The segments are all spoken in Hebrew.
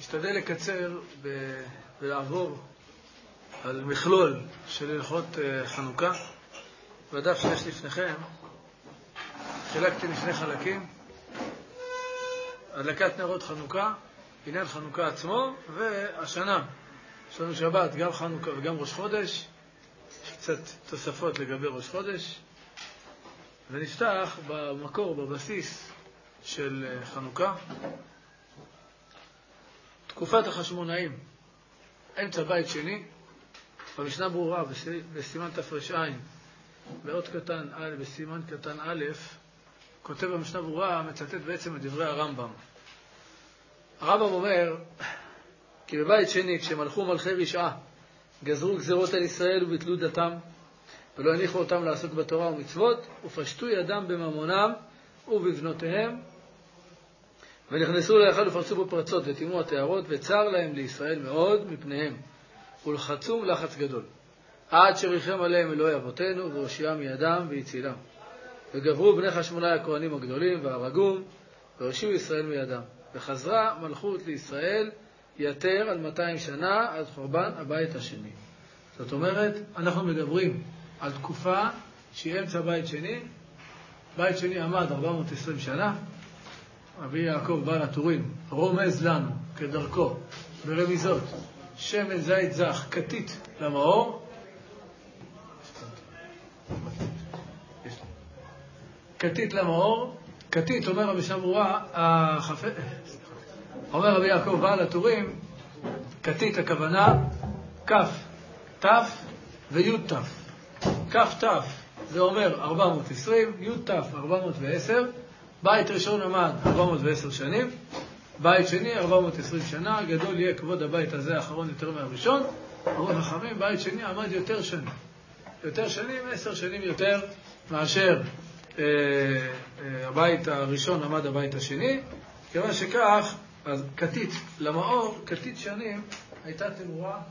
אשתדל לקצר ולעבור על מכלול של הלכות חנוכה. בדף שיש לפניכם חילקתי לשני חלקים: הדלקת נרות חנוכה, עניין חנוכה עצמו, והשנה יש לנו שבת, גם חנוכה וגם ראש חודש. יש קצת תוספות לגבי ראש חודש, ונפתח במקור, בבסיס של חנוכה. תקופת החשמונאים, אמצע בית שני, במשנה ברורה בסימן תר"ע באות קטן א', בסימן קטן א', כותב במשנה ברורה, מצטט בעצם את דברי הרמב"ם. הרמב"ם אומר כי בבית שני, כשמלכו מלכי רשעה, גזרו גזרות על ישראל וביטלו דתם, ולא הניחו אותם לעסוק בתורה ומצוות, ופשטו ידם בממונם ובבנותיהם, ונכנסו להיכל ופרצו בפרצות וטימו התארות, וצר להם לישראל מאוד מפניהם, ולחצום לחץ גדול, עד שריחם עליהם אלוהי אבותינו והושיעם מידם והצילם. וגברו בני חשמונאי הכהנים הגדולים והרגום, והושיעו ישראל מידם. וחזרה מלכות לישראל יותר על 200 שנה עד חורבן הבית השני. זאת אומרת, אנחנו מדברים על תקופה שהיא אמצע בית שני. בית שני עמד 420 שנה. רבי יעקב בעל הטורים רומז לנו כדרכו ברמיזות: שמן זית זך, כתית למאור. כתית למאור. כתית, אומר המשנה ברורה, אומר רבי יעקב בעל הטורים, כתית הכוונה כף תף ויוד תף. כף תף זה אומר 420, יוד תף 410. בית ראשון עמד 410 שנים, בית שני 420 שנה. גדול יהיה כבוד הבית הזה האחרון יותר מהראשון. אמרו חכמים, בית שני עמד יותר שנים, יותר שנים, 10 שנים יותר מאשר הבית הראשון עמד הבית השני. כיוון שכך, אז כתית למאור, כתית שנים, הייתה תמורה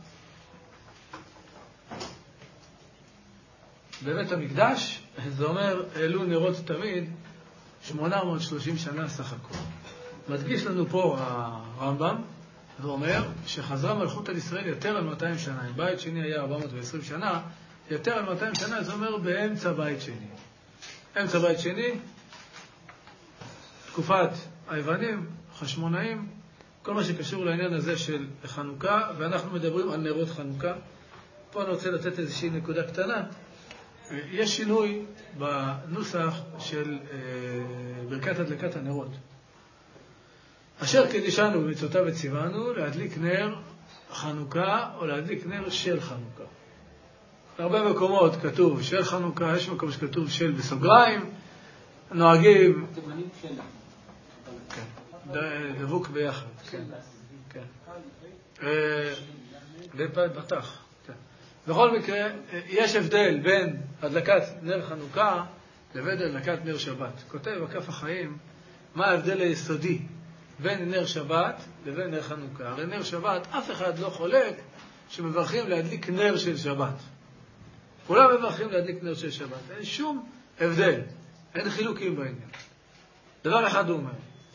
בבית המקדש. זה אומר, העלו נרות תמיד 830 שנה סך הכל. מדגיש לנו פה הרמב"ם ואומר שחזרה מלכות על ישראל יותר על 200 שנה. אם בית שני היה 420 שנה, יותר על 200 שנה, זה אומר באמצע בית שני. אמצע בית שני, תקופת היוונים, חשמונאים, כל מה שקשור לעניין הזה של חנוכה, ואנחנו מדברים על נרות חנוכה. פה אני רוצה לתת איזושהי נקודה קטנה. יש שינוי בנוסח של ברכת הדלקת הנרות. אשר קידשנו במצוותיו וציוונו להדליק נר חנוכה או להדליק נר של חנוכה. בהרבה מקומות כתוב של חנוכה, יש מקום שכתוב של בסוגריים. נוהגים דבוק ביחד. בטח. בכל מקרה, יש הבדל בין הדלקת נר חנוכה לבין הדלקת נר שבת. כותב בכף החיים מה ההבדל היסודי בין נר שבת לבין נר חנוכה. הרי נר שבת, אף אחד לא חולק שמברכים להדליק נר של שבת. כולם מברכים להדליק נר של שבת. אין שום הבדל, אין חילוקים בעניין. דבר אחד הוא אומר,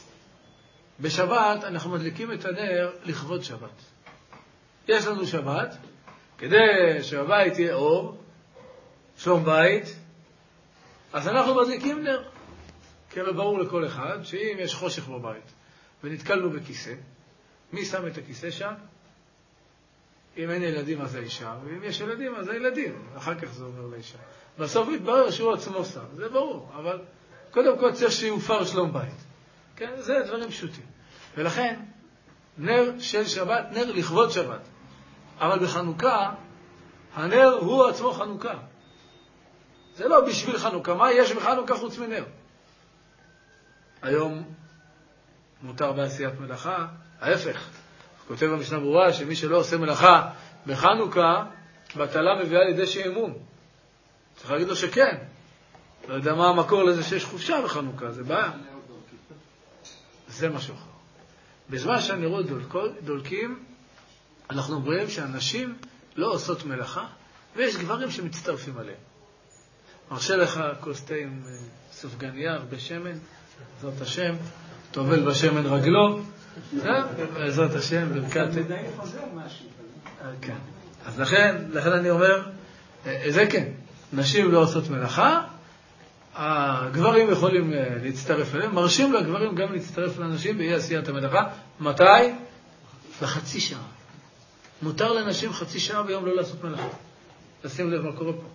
בשבת אנחנו מדליקים את הנר לכבוד שבת. יש לנו שבת, כדי שהבית יהיה אור, שלום בית, אז אנחנו מדליקים נר. כי הרי ברור לכל אחד שאם יש חושך בבית ונתקלנו בכיסא, מי שם את הכיסא שם? אם אין ילדים אז האישה, ואם יש ילדים אז הילדים. אחר כך זה אומר לאישה. בסוף מתברר שהוא עצמו שם, זה ברור. אבל קודם כל צריך שיופר שלום בית. כן? זה דברים פשוטים. ולכן, נר של שבת, נר לכבוד שבת. אבל בחנוכה, הנר הוא עצמו חנוכה. זה לא בשביל חנוכה. מה יש בחנוכה חוץ מנר? היום מותר בעשיית מלאכה, ההפך. כותב במשנה ברורה שמי שלא עושה מלאכה בחנוכה, בטלה מביאה לידי שעמום. צריך להגיד לו שכן. לא יודע מה המקור לזה שיש חופשה בחנוכה, זה בעיה. זה משהו אחר. בזמן שהנרות דולקים, אנחנו רואים שאנשים לא עושות מלאכה, ויש גברים שמצטרפים עליהם. מרשה לך כוס עם סופגניה, הרבה שמן, זאת השם, תובל בשמן רגלו, בעזרת השם, ברכת... כן. אז לכן אני אומר, זה כן, נשים לא עושות מלאכה, הגברים יכולים להצטרף אליהם, מרשים לגברים גם להצטרף לאנשים באי עשיית המלאכה. מתי? בחצי שעה. מותר לנשים חצי שעה ביום לא לעשות מלאכה. לשים לב מה קורה פה.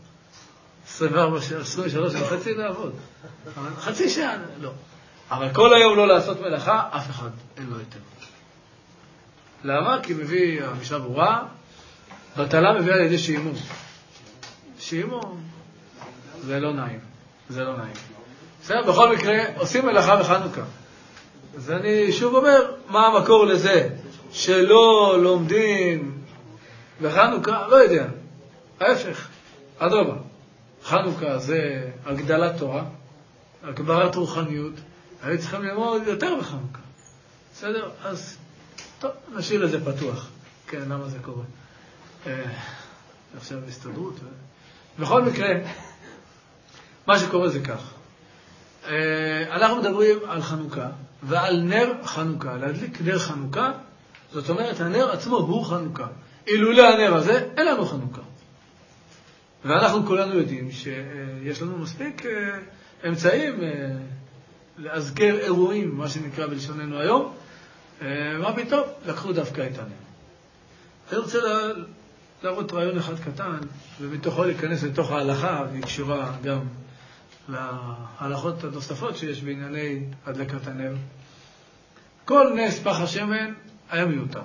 23 וחצי לעבוד. אבל חצי שעה, לא. אבל כל היום לא לעשות מלאכה, אף אחד אין לו יותר. למה? כי מביא המשנה ברורה, בטלה מביאה לידי שעימום. שעימום זה לא נעים. זה לא נעים. בסדר, בכל מקרה, עושים מלאכה בחנוכה. אז אני שוב אומר, מה המקור לזה? שלא לומדים בחנוכה? לא יודע. ההפך. אדרבה. חנוכה זה הגדלת תורה, הגברת רוחניות. היו צריכים ללמוד יותר בחנוכה. בסדר? אז טוב, נשאיר את זה פתוח. כן, למה זה קורה? עכשיו הסתדרות. בכל מקרה, מה שקורה זה כך. אנחנו מדברים על חנוכה, ועל נר חנוכה. להדליק נר חנוכה, זאת אומרת, הנר עצמו הוא חנוכה. אילולא הנר הזה, אין לנו חנוכה. ואנחנו כולנו יודעים שיש לנו מספיק אמצעים להזכר אירועים, מה שנקרא בלשוננו היום. מה פתאום? לקחו דווקא את הנר. אני רוצה להראות רעיון אחד קטן, ומתוכו להיכנס לתוך ההלכה, והיא קשורה גם להלכות הנוספות שיש בענייני הדלקת הנר. כל נס פח השמן היה מיותר.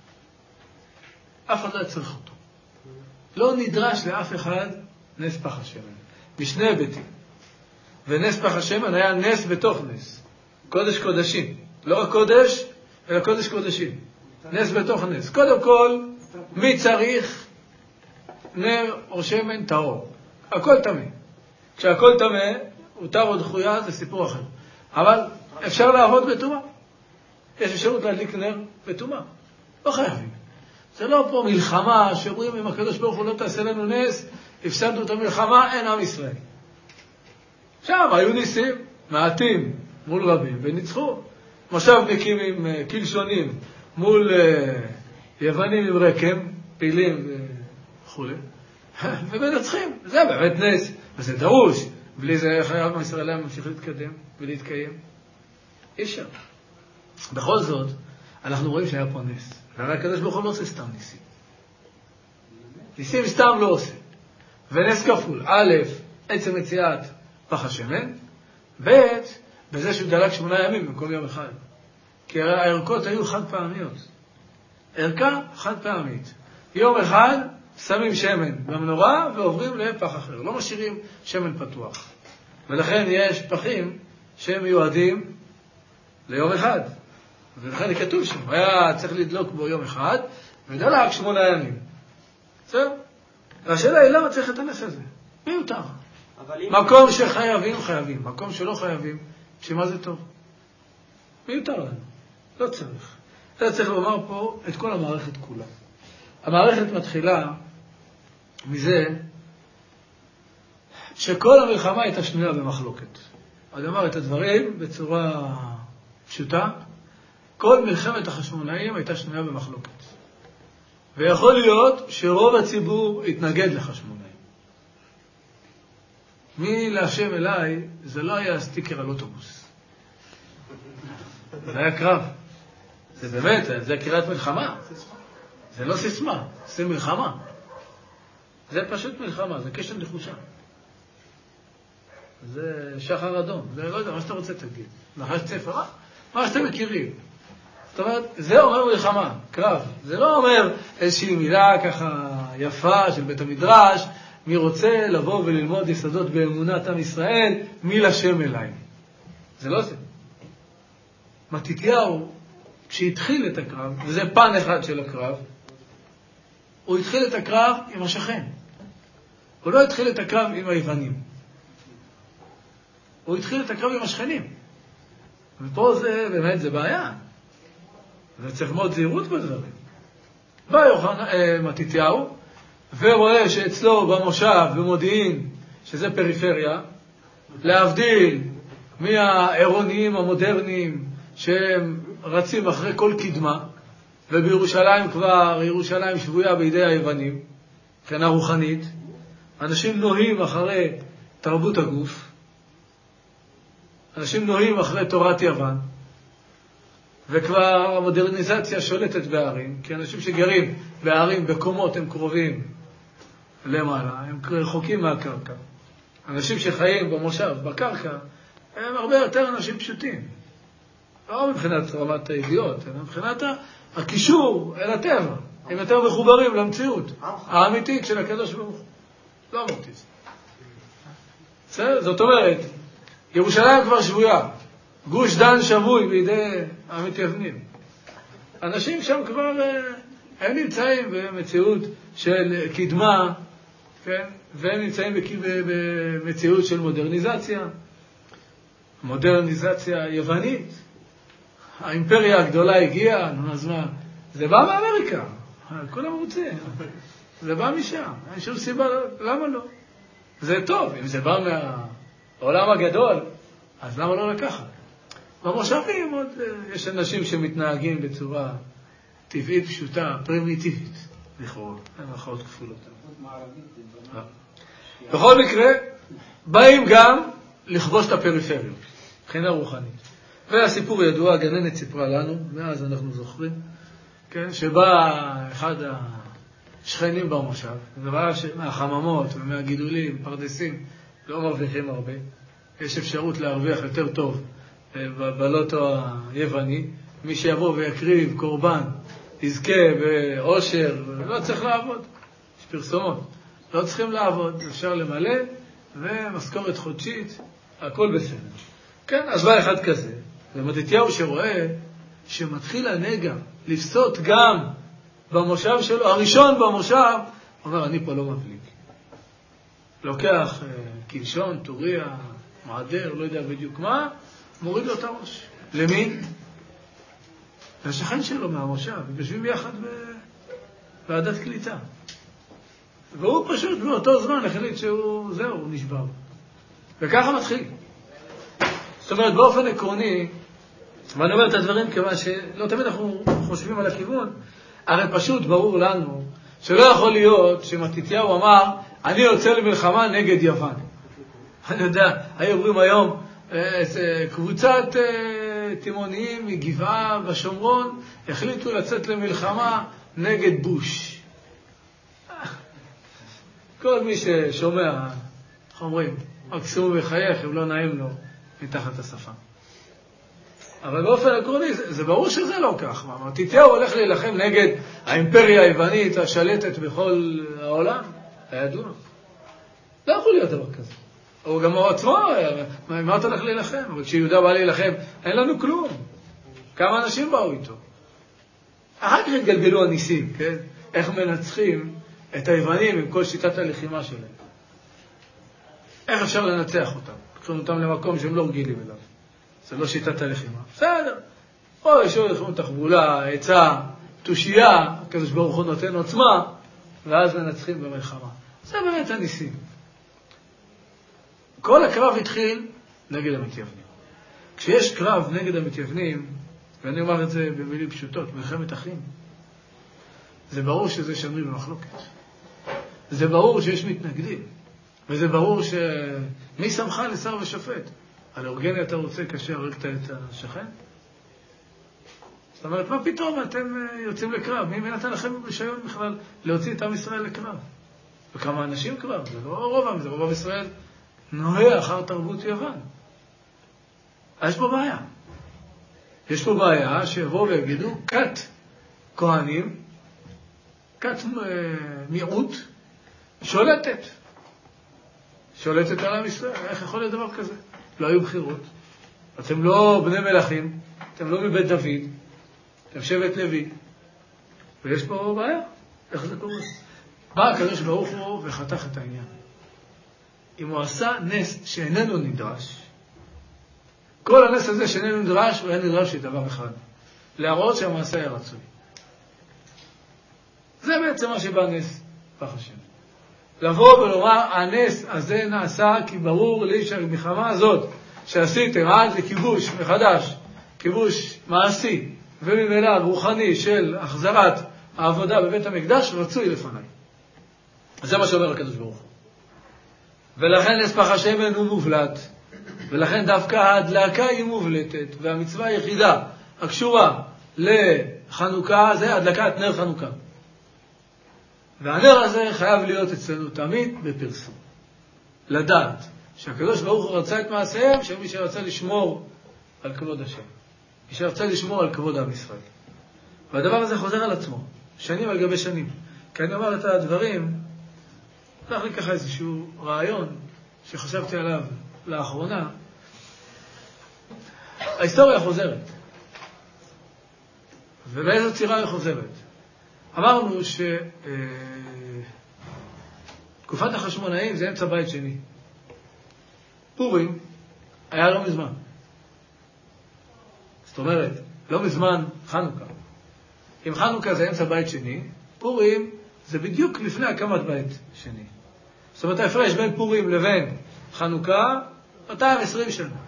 אף אחד לא צריך אותו. לא נדרש לאף אחד נס פח השמן. משני היבטים. ונס פח השמן היה נס בתוך נס. קודש קודשים. לא רק קודש, אלא קודש קודשים. נס בתוך נס. קודם כל, מי צריך נר או שמן טהור? הכל טמא. כשהכל טמא, הותר או דחויה, זה סיפור אחר. אבל אפשר לעבוד בטומאה. יש אפשרות להדליק נר בטומאה. לא חייבים. זה לא פה מלחמה שאומרים אם הקדוש ברוך הוא לא תעשה לנו נס, הפסדנו את המלחמה, אין עם ישראל. שם היו ניסים מעטים מול רבים וניצחו. מושבניקים עם קלשונים מול יוונים עם רקם, פילים וכו'. ומנצחים. זה באמת נס. וזה דרוש. בלי זה חייב עם ישראל להמשיך להתקדם ולהתקיים. אי אפשר. בכל זאת, אנחנו רואים שהיה פה נס. והרי הקדוש ברוך הוא לא עושה סתם ניסים. ניסים סתם לא עושה. ונס כפול. א', עצם מציאת פח השמן. ב', בזה שהוא דלק 8 ימים במקום יום אחד. כי הערכות היו חד פעמיות. ערכה חד פעמית. יום אחד שמים שמן במנורה ועוברים לפח אחר. לא משאירים שמן פתוח. ולכן יש פחים שהם מיועדים ליום אחד. ולכן כתוב שם, היה צריך לדלוק בו יום אחד, ודלק 8 ימים. בסדר? והשאלה היא, למה צריך את הנס הזה? מיותר. מקום שחייבים, חייבים. מקום שלא חייבים, שמה זה טוב? מיותר לנו. לא צריך. אתה צריך לומר פה את כל המערכת כולה. המערכת מתחילה מזה שכל המלחמה הייתה שנויה במחלוקת. אני אומר את הדברים בצורה פשוטה. כל מלחמת החשמונאים הייתה שנויה במחלוקת. ויכול להיות שרוב הציבור התנגד לחשמונאים. מי להשם אליי, זה לא היה סטיקר על אוטובוס. זה היה קרב. זה באמת, זה קריאת מלחמה. זה לא סיסמה, זה מלחמה. זה פשוט מלחמה, זה קשת נחושה. זה שחר אדום, זה לא יודע, מה שאתה רוצה תגיד. נחש צפר, מה שאתם מכירים. זאת אומרת, זה אומר מלחמה, קרב. זה לא אומר איזושהי מילה ככה יפה של בית המדרש, מי רוצה לבוא וללמוד יסודות באמונת עם ישראל, מי לשם אליי. זה לא זה. מתתיהו, כשהתחיל את הקרב, וזה פן אחד של הקרב, הוא התחיל את הקרב עם השכן. הוא לא התחיל את הקרב עם היוונים. הוא התחיל את הקרב עם השכנים. ופה זה באמת, זה בעיה. וצריך מאוד זהירות בדברים. בא מתתיהו, ורואה שאצלו במושב, במודיעין, שזה פריפריה, להבדיל מהעירוניים המודרניים, שהם רצים אחרי כל קדמה, ובירושלים כבר, ירושלים שבויה בידי היוונים, מבחינה רוחנית. אנשים נוהים אחרי תרבות הגוף, אנשים נוהים אחרי תורת יוון, וכבר המודרניזציה שולטת בערים, כי אנשים שגרים בערים בקומות הם קרובים למעלה, הם רחוקים מהקרקע. אנשים שחיים במושב, בקרקע, הם הרבה יותר אנשים פשוטים. לא מבחינת רמת הידיעות, אלא מבחינת הקישור אל הטבע. הם יותר מחוברים למציאות האמיתית של הקדוש ברוך הוא. לא אמרתי את זה. זאת אומרת, ירושלים כבר שבויה. גוש דן שבוי בידי המתייוונים. אנשים שם כבר, הם נמצאים במציאות של קדמה, כן? והם נמצאים במציאות של מודרניזציה. מודרניזציה יוונית. האימפריה הגדולה הגיעה, אז מה? זה בא מאמריקה. כולם רוצים. זה בא משם. אין שום סיבה, למה לא? זה טוב. אם זה בא מהעולם הגדול, אז למה לא לקחת? במושבים עוד יש אנשים שמתנהגים בצורה טבעית, פשוטה, פרימיטיבית, לכאורה. אין מחאות כפולות. בכל מקרה, באים גם לכבוש את הפריפריות, מבחינה רוחנית. והסיפור ידוע, הגננת סיפרה לנו, מאז אנחנו זוכרים, כן, שבא אחד השכנים במושב, זה ראה שמהחממות ומהגידולים, פרדסים, לא מרוויחים הרבה. יש אפשרות להרוויח יותר טוב בלוטו היווני. מי שיבוא ויקריב קורבן, יזכה באושר, לא צריך לעבוד. יש פרסומות. לא צריכים לעבוד, אפשר למלא, ומשכורת חודשית, הכל בסדר. כן, אז בא אחד כזה, ומתתיהו שרואה שמתחיל הנגע לפסות גם במושב שלו, הראשון במושב, אומר, אני פה לא מבליג. לוקח קלשון, טוריה, מעדר, לא יודע בדיוק מה, מוריד לו את הראש. למי? לשכן שלו מהמושב, הם יושבים ביחד בוועדת קליטה. והוא פשוט באותו זמן החליט שהוא, זהו, הוא נשבר. וככה מתחיל. זאת אומרת, באופן עקרוני, ואני אומר את הדברים כיוון שלא תמיד אנחנו חושבים על הכיוון, הרי פשוט ברור לנו שלא יכול להיות שמתתיהו אמר, אני יוצא למלחמה נגד יוון. אני יודע, היו אומרים היום, קבוצת תימוניים מגבעה בשומרון החליטו לצאת למלחמה נגד בוש. כל מי ששומע, איך אומרים, מקסימום מחייך, אם לא נעים לו, מתחת השפה. אבל באופן עקרוני, זה ברור שזה לא כך. מתתיהו הולך להילחם נגד האימפריה היוונית השלטת בכל העולם, הידוע. לא יכול להיות דבר כזה. או גם הוא עצמו, מה אתה הולך להילחם? אבל כשיהודה בא להילחם, אין לנו כלום. כמה אנשים באו איתו. אחר כך התגלגלו הניסים, כן? איך מנצחים את היוונים עם כל שיטת הלחימה שלהם. איך אפשר לנצח אותם? לקחנו אותם למקום שהם לא רגילים אליו. זה לא שיטת הלחימה. בסדר. או יש עוד לכם תחבולה, עצה, תושייה, כזה שברוך הוא נותן עוצמה, ואז מנצחים במלחמה. זה באמת הניסים. כל הקרב התחיל נגד המתייוונים. כשיש קרב נגד המתייוונים, ואני אומר את זה במילים פשוטות, מלחמת אחים, זה ברור שזה שנוי במחלוקת. זה ברור שיש מתנגדים. וזה ברור מי שמך לשר ושופט? על אורגני אתה רוצה כאשר הרגת את השכן? זאת אומרת, מה פתאום אתם יוצאים לקרב? מי נתן לכם רישיון בכלל להוציא את עם ישראל לקרב? וכמה אנשים כבר? זה לא רוב, זה רוב ישראל נוהה אחר תרבות יוון. אז יש פה בעיה. יש פה בעיה שיבואו ויגידו, כת כהנים, כת מיעוט, שולטת על עם ישראל. איך יכול להיות דבר כזה? לא היו בחירות. אתם לא בני מלכים, אתם לא מבית דוד, אתם שבט לוי. ויש פה בעיה. איך זה קורה? בא הקדוש ברוך הוא וחתך את העניין. אם הוא עשה נס שאיננו נדרש, כל הנס הזה שאיננו נדרש, הוא היה נדרש לדבר אחד. להראות שהמעשה היה רצוי. זה בעצם מה שבא נס, פח השם. לבוא ולומר, הנס הזה נעשה כי ברור לי שהמלחמה הזאת שעשיתם עד לכיבוש מחדש כיבוש מעשי וממילא רוחני של החזרת העבודה בבית המקדש רצוי לפניי. זה מה שאומר הקדוש ברוך הוא. ולכן נס פך השמן הוא מובלט, ולכן דווקא ההדלקה היא מובלטת, והמצווה היחידה הקשורה לחנוכה זה הדלקת נר חנוכה. והנר הזה חייב להיות אצלנו תמיד בפרסום. לדעת שהקדוש ברוך הוא רצה את מעשיהם של מי שרצה לשמור על כבוד השם. מי שרצה לשמור על כבוד עם ישראל. והדבר הזה חוזר על עצמו, שנים על גבי שנים. כי אני אומר את הדברים, לקח לי ככה איזשהו רעיון שחשבתי עליו לאחרונה. ההיסטוריה חוזרת. ובאיזו צירה היא חוזרת? אמרנו תקופת החשמונאים זה אמצע בית שני. פורים היה לא מזמן. זאת אומרת, לא מזמן חנוכה. אם חנוכה זה אמצע בית שני, פורים זה בדיוק לפני הקמת בית שני. זאת אומרת, ההפרש בין פורים לבין חנוכה 220 שנה.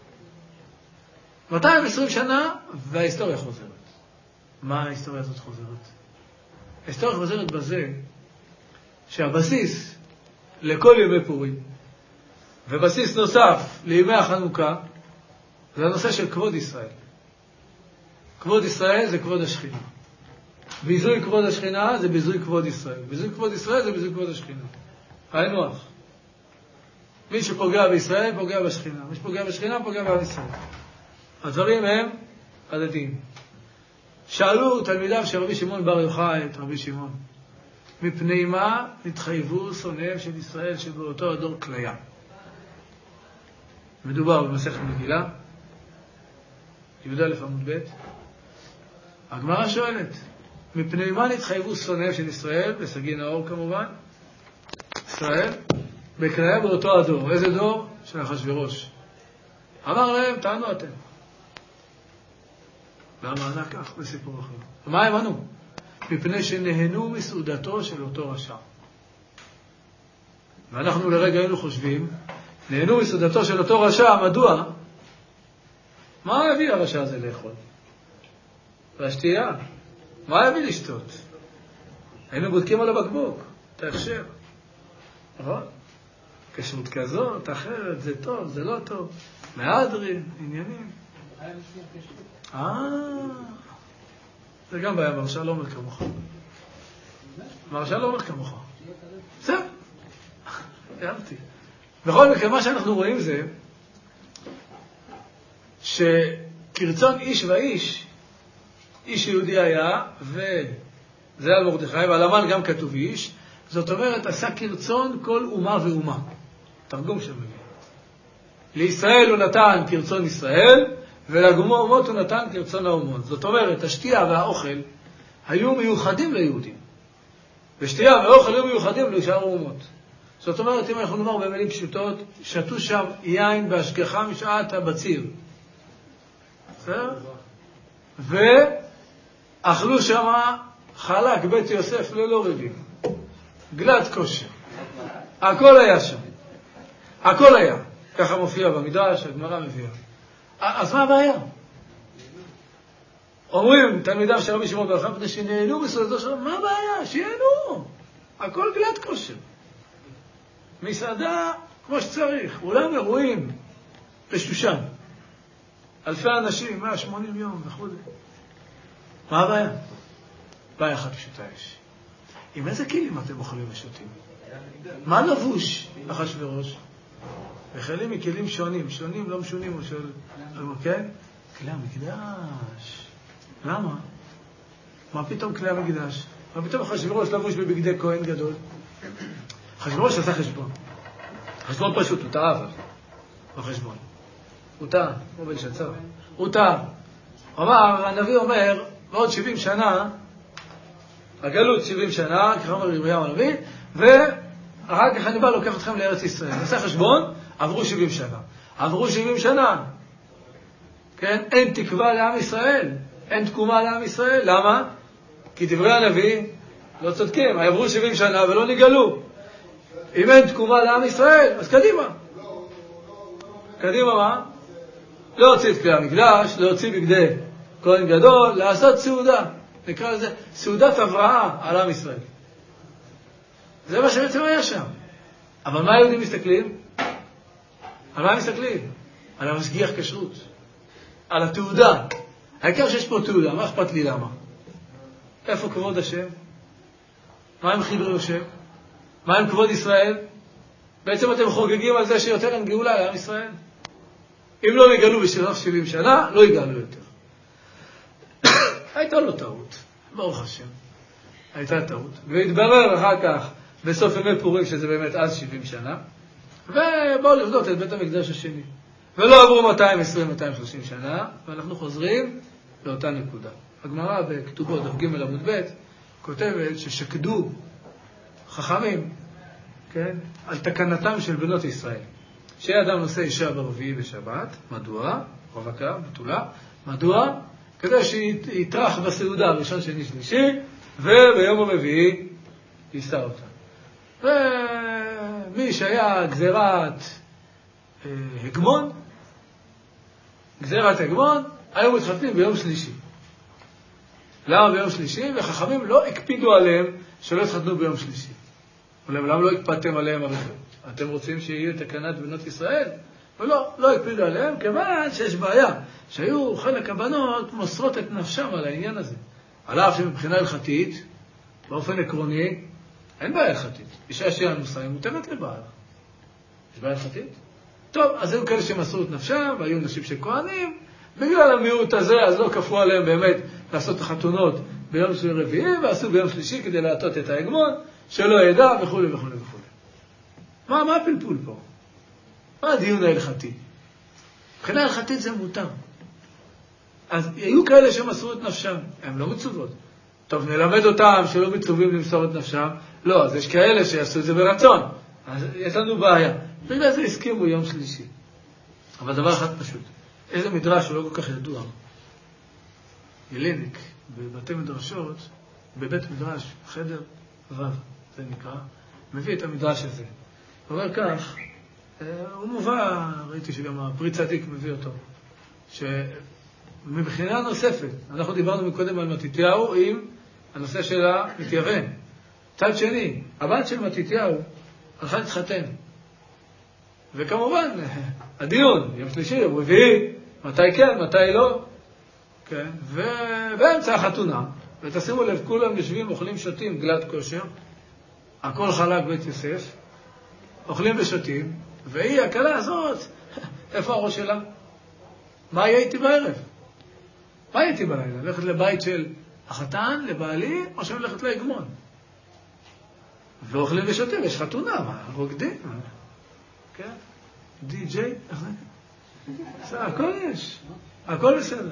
220 שנה וההיסטוריה חוזרת. מה ההיסטוריה הזאת חוזרת? ההיסטוריה חוזרת בזה שהבסיס לכל ימי פורים ובסיס נוסף לימי החנוכה זה הנושא של כבוד ישראל. כבוד ישראל זה כבוד השכינה. ביזוי כבוד השכינה זה ביזוי כבוד ישראל. ביזוי כבוד ישראל זה ביזוי כבוד השכינה. היינו הך. מי שפוגע בישראל פוגע בשכינה. מי שפוגע בשכינה פוגע בעם ישראל. הדברים הם הדדיים. שאלו תלמידיו של רבי שמעון בר יוחאי את רבי שמעון, מפני מה נתחייבו שונאיהם של ישראל שבאותו הדור כליה? מדובר במסכת מגילה, י"א עמוד ב'. הגמרא שואלת, מפני מה נתחייבו שונאיהם של ישראל, בסגי נאור כמובן, ישראל, בכליה באותו הדור. איזה דור? של אחשוורוש. אמר להם, טענו אתם. למה ענה כך בסיפור אחר? ומה הם ענו? מפני שנהנו מסעודתו של אותו רשע. ואנחנו לרגע היינו חושבים, נהנו מסעודתו של אותו רשע, מדוע? מה הביא הרשע הזה לאכול? והשתייה. מה הביא לשתות? היינו בודקים על הבקבוק, את ההכשר. נכון? כשרות כזאת, אחרת, זה טוב, זה לא טוב. מהדרים, עניינים. זה גם בעיה, מרשע לא אומר כמוך. מרשע לא אומר כמוך. בסדר. יאהבתי. בכל מקרה, מה שאנחנו רואים זה שכרצון איש ואיש, איש יהודי היה, וזה על מרדכי, ועל המן גם כתוב איש, זאת אומרת, עשה כרצון כל אומה ואומה. תרגום של מביא. לישראל הוא נתן כרצון ישראל, ולאומות הוא נתן כרצון האומות. זאת אומרת, השתייה והאוכל היו מיוחדים ליהודים. ושתייה ואוכל היו מיוחדים לשאר האומות. זאת אומרת, אם אנחנו נאמר במילים פשוטות, שתו שם יין בהשגחה משעת הבציר. בסדר? ואכלו שם חלק בית יוסף ללא ריבים. גלת כושר. הכל היה שם. הכל היה. ככה מופיע במדרש, הגמרא מביאה. אז מה הבעיה? אומרים תלמידיו של רבי שמעון בר יוחאי, שנהנו בסעודתו שלו, מה הבעיה? שיהנו. הכל גלת כושר. מסעדה כמו שצריך. אולם אירועים בשושן. אלפי אנשים, 180 יום וכו'. מה הבעיה? בעיה אחת פשוטה יש. עם איזה כלים אתם אוכלים ושותים? מה לבוש אחשוורוש? וכלים מכלים שונים, שונים לא משונים, או של... כן? כלי המקדש. למה? מה פתאום כלי המקדש? מה פתאום אחשוורוש לבוש בבגדי כהן גדול? אחשוורוש עשה חשבון. חשבון פשוט, הוא טעה אבל. בחשבון. הוא טעה, כמו בלשצר. הוא טעה. אמר, הנביא אומר, בעוד 70 שנה, הגלות 70 שנה, ככה אומר ירמיהו הנביא, ואחר כך אני בא לוקח אתכם לארץ ישראל. נעשה חשבון, עברו 70 שנה. עברו 70 שנה. כן? אין תקווה לעם ישראל. אין תקומה לעם ישראל. למה? כי דברי הנביא לא צודקים. עברו 70 שנה ולא נגלו. אם אין תקומה לעם ישראל, אז קדימה. קדימה מה? להוציא את כלי המקדש, להוציא בגדי כהן גדול, לעשות סעודה. נקרא לזה סעודת הבראה על עם ישראל. זה מה שבעצם היה שם. אבל מה היהודים מסתכלים? על מה הם מסתכלים? על המשגיח כשרות. על התעודה. העיקר שיש פה תעודה, מה אכפת לי למה? איפה כבוד השם? מה עם חיבר יושב? מה עם כבוד ישראל? בעצם אתם חוגגים על זה שיותר אין גאולה לעם ישראל. אם לא יגאלו בשלח 70 שנה, לא יגאלו יותר. הייתה לו טעות, ברוך השם. הייתה טעות. והתברר אחר כך, בסוף ימי פורים, שזה באמת אז 70 שנה, ובאו לבנות את בית המקדש השני. ולא עברו 220-230 שנה, ואנחנו חוזרים לאותה נקודה. הגמרא בכתובות דף ג' עמוד ב' כותבת ששקדו חכמים, כן, על תקנתם של בנות ישראל. שאדם נושא אישה ברביעי בשבת, מדוע? רווקה, בתולה, מדוע? כדי שיתרח בסעודה הראשון, שני, שלישי, וביום הרביעי יישא אותה. ומי שהיה גזירת הגמון, גזירת הגמון, היו מתחתנים ביום שלישי. למה ביום שלישי? וחכמים לא הקפידו עליהם שלא התחתנו ביום שלישי. למה לא הקפדתם עליהם הראשון? אתם רוצים שיהיו תקנת בנות ישראל? ולא, לא הקפידו עליהם, כיוון שיש בעיה, שהיו חלק הבנות מוסרות את נפשם על העניין הזה. על אף שמבחינה הלכתית, באופן עקרוני, אין בעיה הלכתית. אישה שהיא אנוסה, היא מותרת לבעל. יש בעיה הלכתית? טוב, אז היו כאלה שמסרו את נפשם, והיו נשים של כהנים, בגלל המיעוט הזה, אז לא כפו עליהם באמת לעשות את החתונות ביום של רביעי, ועשו ביום שלישי כדי להטות את ההגמון, שלא ידע, וכו' וכו' וכו'. מה הפלפול פה? מה הדיון ההלכתי? מבחינה הלכתית זה מותר. אז היו כאלה שמסרו את נפשם, הם לא מצוות. טוב, נלמד אותם שלא מצווים למסור את נפשם. לא, אז יש כאלה שיעשו את זה ברצון. אז יש לנו בעיה. בגלל זה הסכימו יום שלישי. אבל דבר אחד פשוט. איזה מדרש הוא לא כל כך ידוע. ילניק, בבתי מדרשות, בבית מדרש, חדר ו', זה נקרא, מביא את המדרש הזה. הוא אומר כך, הוא מובא, ראיתי שגם הפרי צדיק מביא אותו, שמבחינה נוספת, אנחנו דיברנו מקודם על מתתיהו עם הנושא של המתייוון. צד שני, הבת של מתתיהו הלכה להתחתן. וכמובן, הדיון, יום שלישי, יום רביעי, מתי כן, מתי לא. כן? ובאמצע החתונה, ותשימו לב, כולם יושבים, אוכלים, שותים, גלת כושר, הכל חלק בית יוסף, אוכלים ושותים, והיא, הקלה הזאת, איפה הראש שלה? מה יהיה איתי בערב? מה יהיה איתי בלילה? ללכת לבית של החתן, לבעלי, או שהולכת להגמון? ואוכלים ושותים, יש חתונה, מה? רוקדים? כן? די-ג'יי? הכל יש. הכל בסדר.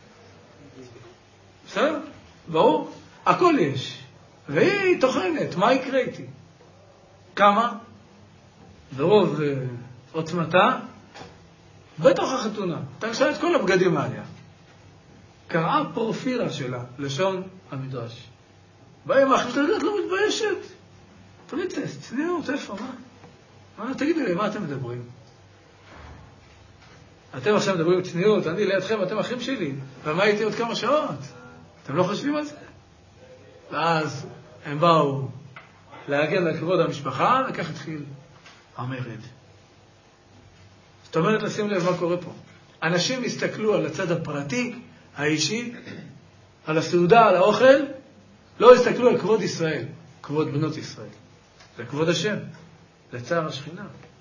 בסדר? ברור? הכל יש. והיא תוכנת, מה יקרה איתי? כמה? ברוב עוצמתה, בתוך החתונה. תרשה את כל הבגדים עליה. קראה פרופירה שלה, לשון המדרש. באים אחרי את לא מתביישת. תמיד צניעות, איפה, מה? תגידו לי, מה אתם מדברים? אתם עכשיו מדברים צניעות, אני לידכם, אתם אחים שלי. ומה הייתי עוד כמה שעות? אתם לא חושבים על זה? ואז הם באו להגן על כבוד המשפחה, וכך התחיל המרד. זאת אומרת, לשים לב מה קורה פה. אנשים הסתכלו על הצד הפרטי, האישי, על הסעודה, על האוכל, לא הסתכלו על כבוד ישראל, כבוד בנות ישראל. זה כבוד השם, לצער השכינה.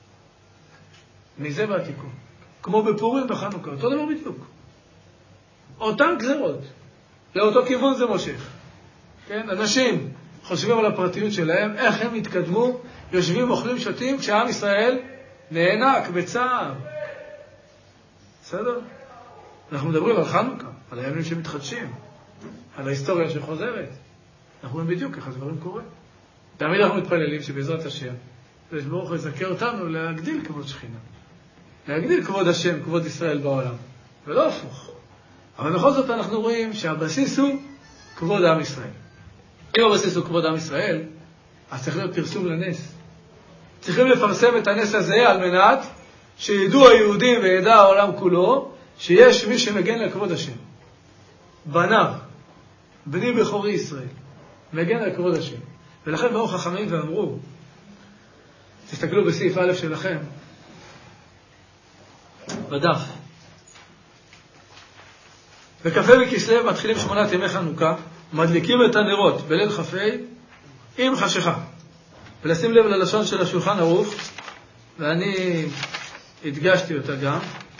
מזה בעתיקו. כמו בפורים בחנוכה, אותו דבר בדיוק. אותן גזרות. לאותו כיוון זה מושך. כן? אנשים חושבים על הפרטיות שלהם, איך הם התקדמו, יושבים, אוכלים, שותים, כשעם ישראל נאנק בצער. בסדר? אנחנו מדברים על חנוכה, על הימים שמתחדשים, על ההיסטוריה שחוזרת. אנחנו רואים בדיוק איך הדברים קורים. תמיד אנחנו מתפללים שבעזרת השם, יש ברוך הוא יזכה אותנו להגדיל כבוד שכינה. להגדיל כבוד השם, כבוד ישראל בעולם. ולא הפוך. אבל בכל זאת אנחנו רואים שהבסיס הוא כבוד עם ישראל. אם הבסיס הוא כבוד עם ישראל, אז צריך להיות פרסום לנס. צריכים לפרסם את הנס הזה על מנת שידעו היהודים וידע העולם כולו שיש מי שמגן על כבוד השם. בניו, בני בכורי ישראל, מגן על כבוד השם. ולכן באו חכמים ואמרו, תסתכלו בסעיף א' שלכם, בדף. בקפה בכסלו מתחילים 8 ימי חנוכה, מדליקים את הנרות בליל כ"ה עם חשיכה. ולשים לב ללשון של השולחן ערוך, ואני הדגשתי אותה גם.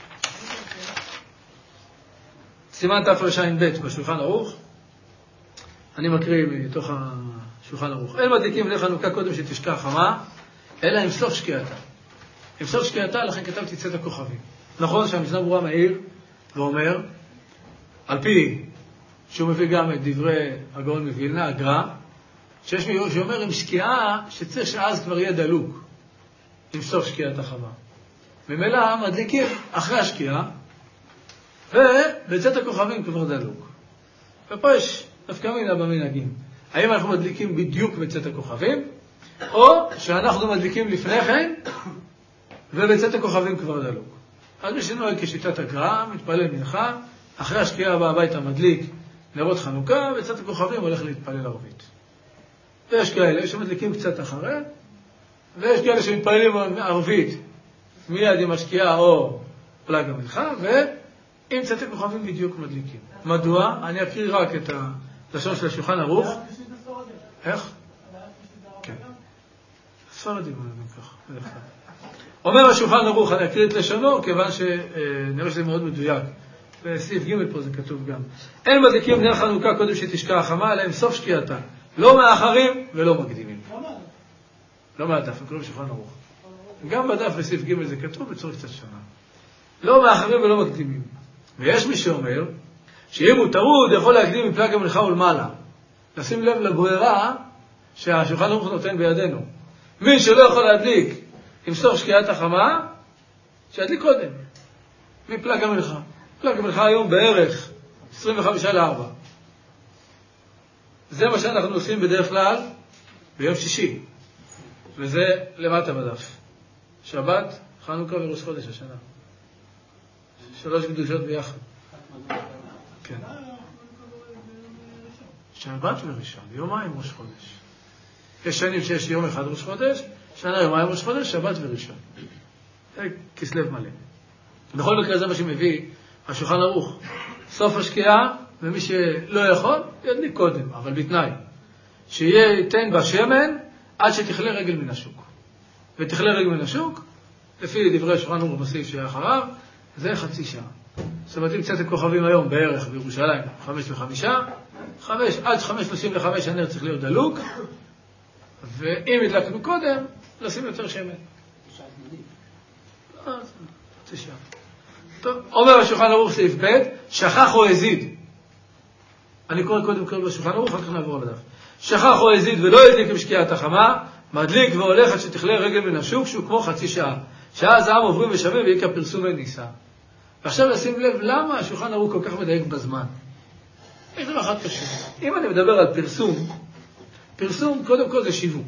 סימן תרע"ב בשולחן ערוך, אני מקריא מתוך השולחן ערוך. אין מדליקים בליל חנוכה קודם שתשקע חמה, אלא עם סוף שקיעתה. עם סוף שקיעתה, לכן כתבתי צאת הכוכבים. נכון שהמשנה ברורה מעיר ואומר, על פי שהוא מביא גם את דברי הגאון מווילנה, הגר"א, שיש מי שאומר עם שקיעה שצריך שאז כבר יהיה דלוק, עם סוף שקיעת החמה. ממילא מדליקים אחרי השקיעה, ובצאת הכוכבים כבר דלוק. ופה יש דווקא מינה במנהגים. האם אנחנו מדליקים בדיוק בצאת הכוכבים, או שאנחנו מדליקים לפני כן, ובצאת הכוכבים כבר דלוק. אז מי שנוהג כשיטת הגר"א, מתפלל מנחה, אחרי השקיעה בא הביתה מדליק נרות חנוכה, בצאת הכוכבים הולך להתפלל ערבית. ויש כאלה שמדליקים קצת אחרי, ויש כאלה שמתפללים ערבית מיד עם השקיעה או פלג המנחה, ועם צאת הכוכבים בדיוק מדליקים. מדוע? אני אקריא רק את הלשון של השולחן ערוך. איך? כן. ספרדים אומרים ככה. אומר השולחן ערוך, אני אקריא את לשונו, כיוון שנראה שזה מאוד מדויק. בסעיף ג' פה זה כתוב גם. אין מדליקים נר חנוכה קודם שתשקע החמה, אלא עם סוף שקיעתה. לא מאחרים ולא מקדימים. לא מהדף, הם קוראים שולחן ערוך. גם בדף בסעיף ג' זה כתוב בצורה קצת שונה. לא מאחרים ולא מקדימים. ויש מי שאומר, שאם הוא טרוד יכול להקדים מפלג המנחה ולמעלה. לשים לב לברירה שהשולחן ערוך נותן בידינו. מי שלא יכול להדליק עם סוף שקיעת החמה, שידליק קודם. מפלג המנחה. פלג המנחה היום בערך 3:55. זה מה שאנחנו עושים בדרך כלל ביום שישי. וזה למטה בדף. שבת, חנוכה וראש חודש השנה. 3 קדושות ביחד. כן. שבת וראשון, יומיים ראש חודש. יש שנים שיש יום אחד ראש חודש, שנה יומיים ראש חודש, שבת וראשון. זה כסלו מלא. בכל מקרה זה מה שמביא השולחן ערוך. סוף השקיעה, ומי שלא יכול, ידליק קודם, אבל בתנאי. שייתן בה שמן עד שתכלה רגל מן השוק. ותכלה רגל מן השוק, לפי דברי השולחן ערוך בסעיף שהיה אחריו, זה חצי שעה. זאת אומרת, אם קצת הכוכבים היום בערך בירושלים, 5:05, עד 5:35 הנר צריך להיות דלוק, ואם הדלקנו קודם, לשים יותר שמן. חצי שעה. טוב, אומר השולחן ערוך סעיף ב', שכח או הזיד. אני קורא קודם כל בשולחן ערוך, אחר כך נעבור על הדף. שכח או הזיד ולא ידליק עם שקיעת החמה, מדליק והולך עד שתכלה רגל מן השוק, שהוא כמו חצי שעה. שאז העם עוברים ושווים ויקה פרסום וניסה. ועכשיו לשים לב למה השולחן ערוך כל כך מדייק בזמן. יש דבר אחד קשה. אם אני מדבר על פרסום, פרסום קודם כל זה שיווק.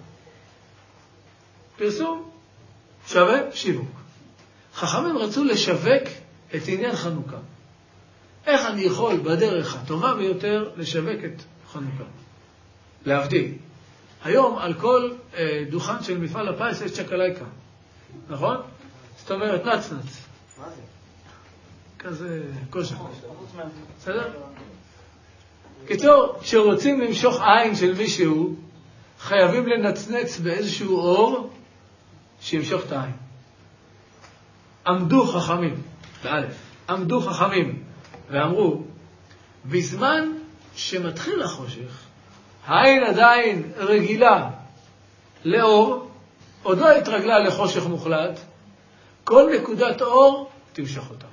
פרסום שווה שיווק. חכמים רצו לשווק את עניין חנוכה. איך אני יכול בדרך הטובה ביותר לשווק את חנוכה? להבדיל. היום על כל דוכן של מפעל הפיס יש צ'קלייקה. נכון? זאת אומרת נצנץ. מה זה? כזה קושק. בסדר? קיצור, כשרוצים למשוך עין של מישהו, חייבים לנצנץ באיזשהו אור שימשוך את העין. עמדו חכמים, באלף, עמדו חכמים ואמרו, בזמן שמתחיל החושך, העין עדיין רגילה לאור, עוד לא התרגלה לחושך מוחלט, כל נקודת אור תמשוך אותה.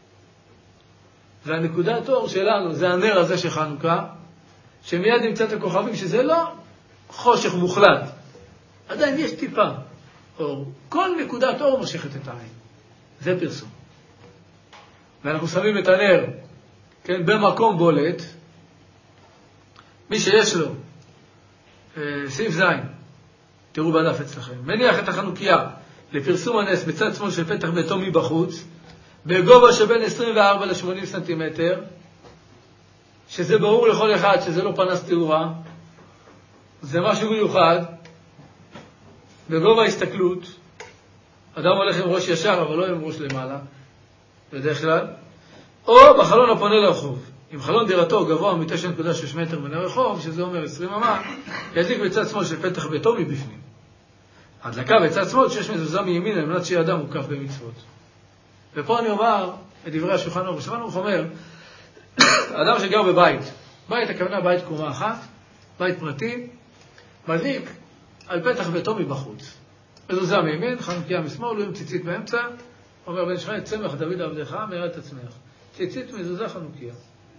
והנקודת אור שלנו זה הנר הזה של חנוכה, שמיד נמצא את הכוכבים, שזה לא חושך מוחלט. עדיין יש טיפה אור. כל נקודת אור מושכת את העין. זה פרסום. ואנחנו שמים את הנר, כן, במקום בולט. מי שיש לו, סעיף זין, תראו בדף אצלכם, מניח את החנוכיה לפרסום הנס בצד שמאל של פתח ביתו מבחוץ, בגובה שבין 24 ל-80 סנטימטר, שזה ברור לכל אחד שזה לא פנס תאורה, זה משהו מיוחד, בגובה הסתכלות, אדם הולך עם ראש ישר, אבל לא עם ראש למעלה, בדרך כלל, או בחלון הפונה לרחוב. אם חלון דירתו גבוה מ-9.6 מטר מן הרחוב, שזה אומר 20 אמה, ידליק בצד שמאל של פתח ביתו מבפנים. הדלקה בצד שמאל שיש מזוזה מימין, על מנת שיהיה אדם מוקף במצוות. ופה אני אומר את דברי השולחן ערוך. השולחן ערוך אומר, אדם שגר בבית, בית הכוונה בית קומה אחת, בית פרטי, מדליק על פתח ביתו מבחוץ. מזוזה מימין, חנוכיה משמאל, הוא עם ציצית באמצע, אומר בן שחי, צמח דוד עבדך, מהרה תצמח. ציצית, מזוזה, חנוכיה.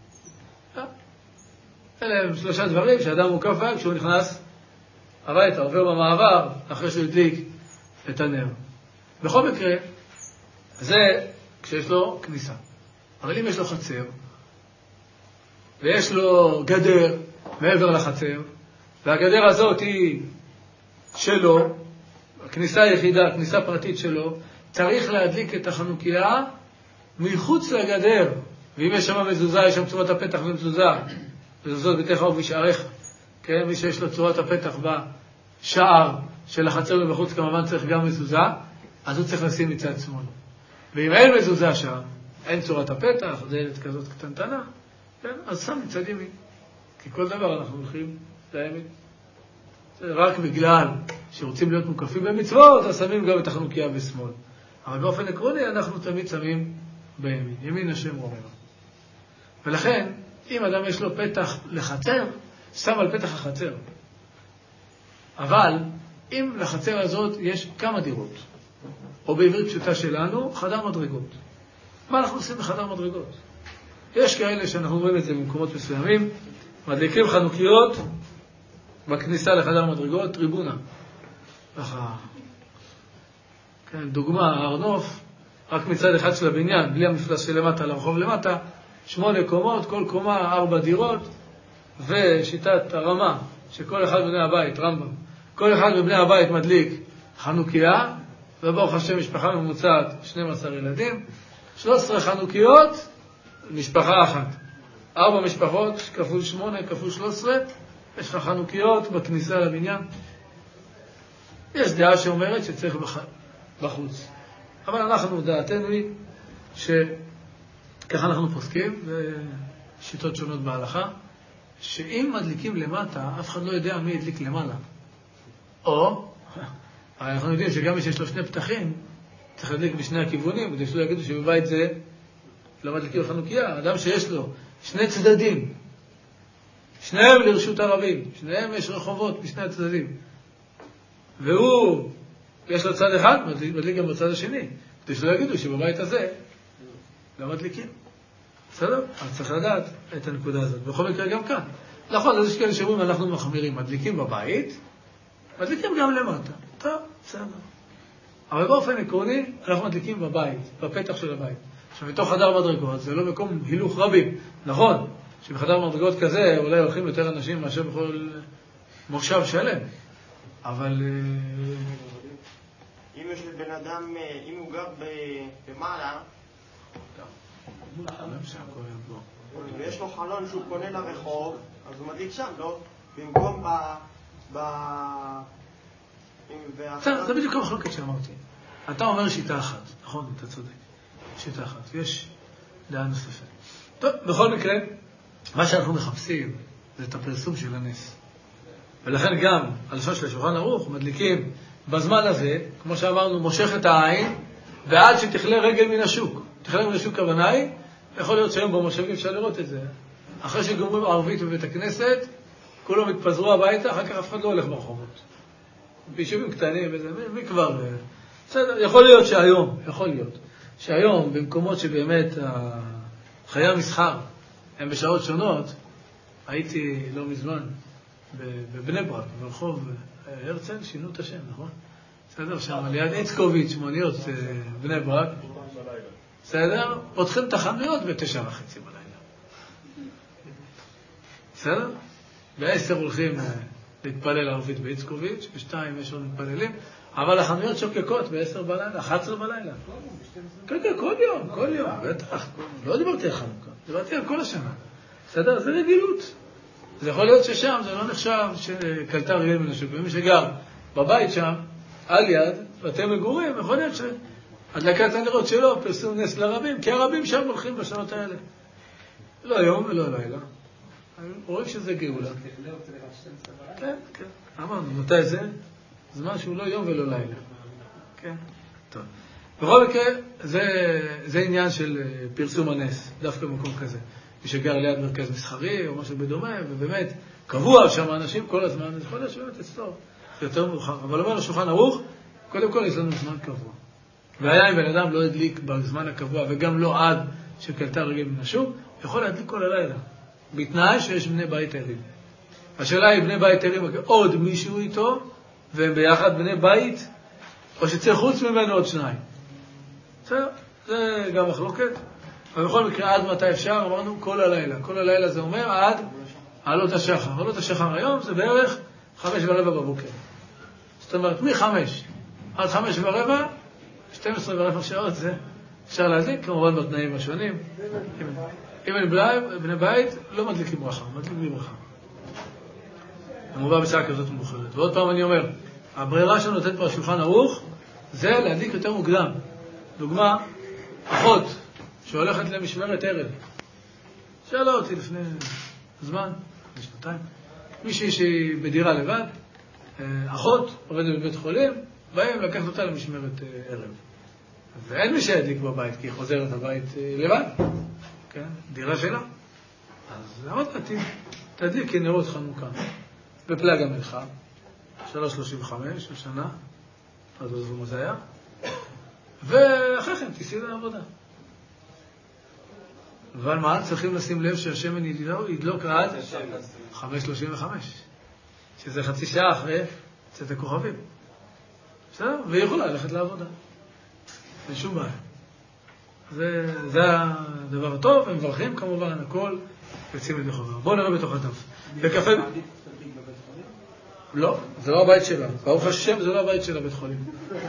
אלה הם שלושה דברים שאדם מוקף בהם כשהוא נכנס הביתה, עובר במעבר, אחרי שהוא הדליק את הנר. בכל מקרה, זה כשיש לו כניסה. אבל אם יש לו חצר, ויש לו גדר מעבר לחצר, והגדר הזאת היא שלו, הכניסה היחידה, הכניסה פרטית שלו, צריך להדליק את החנוכיה מחוץ לגדר. ואם יש שם מזוזה, יש שם צורת הפתח ומזוזה, מזוזות ביתך ובשעריך, כן? מי שיש לו צורת הפתח בשער של החצר ובחוץ, כמובן צריך גם מזוזה, אז הוא צריך לשים מצד שמאל. ואם אין מזוזה שם, אין צורת הפתח, דלת כזאת קטנטנה, כן? אז שם מצד ימין. כי כל דבר אנחנו הולכים לימין. רק בגלל שרוצים להיות מוקפים במצוות, אז שמים גם את החנוכיה בשמאל. אבל באופן עקרוני אנחנו תמיד שמים בימין. ימין השם הוא אומר. ולכן, אם אדם יש לו פתח לחצר, שם על פתח החצר. אבל אם לחצר הזאת יש כמה דירות, או בעברית פשוטה שלנו, חדר מדרגות. מה אנחנו עושים בחדר מדרגות? יש כאלה שאנחנו רואים את זה במקומות מסוימים, מדליקים חנוכיות בכניסה לחדר מדרגות, טריבונה. ככה, כן, דוגמה, הרנוף, רק מצד אחד של הבניין, בלי המפלס שלמטה לרחוב למטה, 8 קומות, כל קומה 4 דירות, ושיטת הרמה, שכל אחד מבני הבית, רמב"ם, כל אחד מבני הבית מדליק חנוכיה, וברוך השם משפחה ממוצעת 12 ילדים, 13 חנוכיות, משפחה אחת. 4 משפחות, כפול 8, כפול 13, יש לך חנוכיות בכניסה לבניין. יש דעה שאומרת שצריך בחוץ. אבל אנחנו, דעתנו היא שככה אנחנו פוסקים, ושיטות שונות בהלכה, שאם מדליקים למטה, אף אחד לא יודע מי הדליק למעלה. או, אנחנו יודעים שגם מי שיש לו 2 פתחים, צריך להדליק בשני הכיוונים, כדי שלא יגידו שבבית זה לא מדליקים חנוכיה. אדם שיש לו 2 צדדים, שניהם לרשות הרבים, שניהם יש רחובות בשני הצדדים, והוא, יש לו צד אחד, מדליק גם בצד השני, כדי שלא יגידו שבבית הזה לא מדליקים. בסדר? אז צריך לדעת את הנקודה הזאת. בכל מקרה גם כאן. נכון, אז יש כאלה שאומרים, אנחנו מחמירים, מדליקים בבית, מדליקים גם למטה. טוב, בסדר. אבל באופן עקרוני, אנחנו מדליקים בבית, בפתח של הבית. עכשיו, בתוך חדר מדרגות, זה לא מקום הילוך רבים. נכון, שבחדר מדרגות כזה, אולי הולכים יותר אנשים מאשר בכל מושב שלם. אבל אם יש לבן אדם, אם הוא גר במעלה, ויש לו חלון שהוא פונה לרחוב, אז הוא מדליק שם, לא? במקום זה בדיוק המחלוקת שאמרתי. אתה אומר שיטה אחת, נכון, אתה צודק. שיטה אחת, יש דעה נוספת. טוב, בכל מקרה, מה שאנחנו מחפשים זה את הפרסום של הנס. ולכן גם, הלשון של השולחן ערוך, מדליקים בזמן הזה, כמו שאמרנו, מושך את העין, ועד שתכלה רגל מן השוק. תכלה מן השוק כוונה היא, יכול להיות שהיום במושבים אפשר לראות את זה. אחרי שגומרים ערבית בבית הכנסת, כולם התפזרו הביתה, אחר כך אף אחד לא הולך ברחובות. ביישובים קטנים וזה, מי כבר? בסדר, יכול להיות שהיום, במקומות שבאמת חיי המסחר הם בשעות שונות, הייתי לא מזמן בבני ברק, ברחוב הרצל, שינו את השם, נכון? בסדר, שם ליד איצקוביץ', מוניות בני ברק. בסדר? פותחים את החנויות ב9:30 בלילה. בסדר? ב10 הולכים להתפלל ערבית באיצקוביץ', ב-2 יש עוד מתפללים, אבל החנויות שוקקות ב-10 בלילה, 11 בלילה. כן, כל יום, בטח. לא דיברתי על חנוכה, דיברתי על כל השנה. בסדר? זה רגילות. זה יכול להיות ששם זה לא נחשב שקלטה רגל מן השוק. ומי שגר בבית שם, על יד, בתי מגורים, יכול להיות שהדלקת הנרות שלו פרסום נס לרבים, כי הרבים שם הולכים בשעות האלה. לא יום ולא לילה. רואים שזה גאולה. כן. אמרנו, מתי זה? זמן שהוא לא יום ולא לילה. כן? טוב. בכל מקרה, זה עניין של פרסום הנס, דווקא במקום כזה. מי שגר ליד מרכז מסחרי או משהו בדומה, ובאמת קבוע שם אנשים כל הזמן, אז יכול להיות שבאמת אצלו יותר מאוחר. אבל אומר לשולחן ערוך, קודם כל יש לנו זמן קבוע. והיה אם בן אדם לא הדליק בזמן הקבוע, וגם לא עד שקלטה רגל מן השוק, יכול להדליק כל הלילה. בתנאי שיש בני בית ערים. השאלה היא, בני בית ערים, עוד מישהו איתו, והם ביחד בני בית, או שצריך חוץ ממנו עוד 2. זה גם מחלוקת. אבל בכל מקרה, עד מתי אפשר? אמרנו כל הלילה. כל הלילה זה אומר עד עלות השחר. עלות השחר היום זה בערך 5:15 בבוקר. זאת אומרת, מ-5 עד 5:15, 12:15 שעות זה אפשר להדליק, כמובן בתנאים השונים. אם אין בני בית, לא מדליקים ברכה, מדליק בלי ברכה. המובא בשעה כזאת מאוחרת. ועוד פעם אני אומר, הברירה שנותנת פה השולחן ערוך, זה להדליק יותר מוקדם. דוגמה, אחות שהולכת למשמרת ערב. שאלה אותי לפני זמן, לשנתיים. מישהי שהיא בדירה לבד, אחות עובדת בבית חולים, באים לקחת אותה למשמרת ערב. ואין מי שידליק בבית, כי היא חוזרת הבית לבד. כן, דירה שלה. אז אמרתי, תדליק נרות חנוכה בפלג המלחה, 3:35 השנה, אז זה היה, ואחרי כן תיסעי לעבודה. אבל מה? צריכים לשים לב שהשמן ידלוק עד 5:35, שזה חצי שעה אחרי צאת הכוכבים. בסדר? והיא יכולה ללכת לעבודה. אין שום בעיה. זה הדבר הטוב, הם מברכים כמובן, הכל יוצאים לידי חובה. בואו נראה בתוך הדף. בקפה... לא, זה לא הבית שלה. ברוך השם, זה לא הבית של הבית חולים.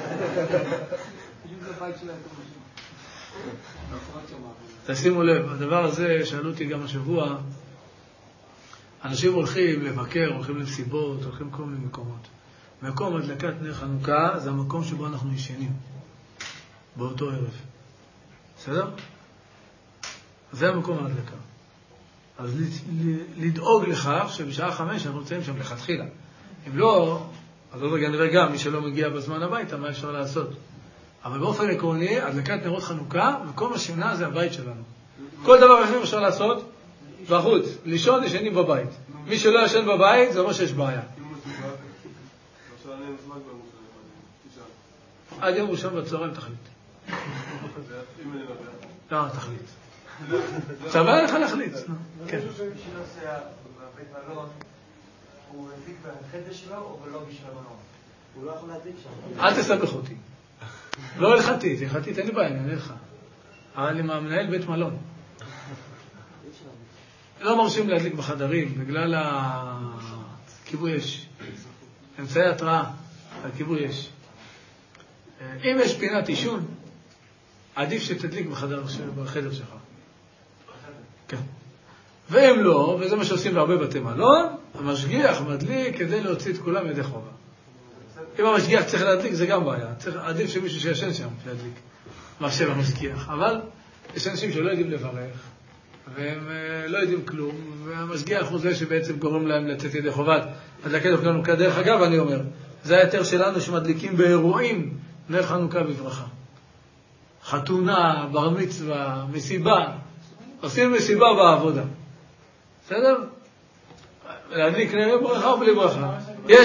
תשימו לב, הדבר הזה, שאלו אותי גם השבוע, אנשים הולכים לבקר, הולכים למסיבות, הולכים כל מיני מקומות. מקום הדלקת נר חנוכה זה המקום שבו אנחנו ישנים. באותו ערב. בסדר? זה המקום ההדלקה. אז לדאוג לכך שבשעה 5 אנחנו נמצאים שם לכתחילה. אם לא, אז עוד רגע נראה גם מי שלא מגיע בזמן הביתה, מה אפשר לעשות? אבל באופן עקרוני, הדלקת נרות חנוכה, וכל מה שימנע זה הבית שלנו. כל דבר אחר אפשר לעשות בחוץ. לישון, ישנים בבית. מי שלא ישן בבית, זה אומר שיש בעיה. עד יום ראשון בצהריים תחליט. לא, תחליט. צבא לך להחליט. כן. מישהו שנוסע בבית מלון, הוא הדליק בחדר שלו או בלובי של המלון? הוא לא יכול להדליק שם. אל תסבך אותי. לא הלכתית, אין לי בעיה, אני אענה לך. אבל עם המנהל בית מלון. לא מרשים להדליק בחדרים בגלל הכיבוי אש. אמצעי התראה על כיבוי אש. אם יש פינת עישון, עדיף שתדליק בחדר שלך. כן. ואם לא, וזה מה שעושים בהרבה בתי מלון, המשגיח מדליק כדי להוציא את כולם ידי חובה. אם המשגיח צריך להדליק, זה גם בעיה. עדיף שמישהו שישן שם להדליק. מאשר המשגיח. אבל יש אנשים שלא יודעים לברך, והם לא יודעים כלום, והמשגיח הוא זה שבעצם גורם להם לצאת ידי חובת. הדלקת חנוכה, דרך אגב, אני אומר, זה היתר שלנו שמדליקים באירועים נר חנוכה בברכה. חתונה, בר מצווה, מסיבה. עושים מסיבה בעבודה. בסדר? להדליק נר ברכה או בלי ברכה.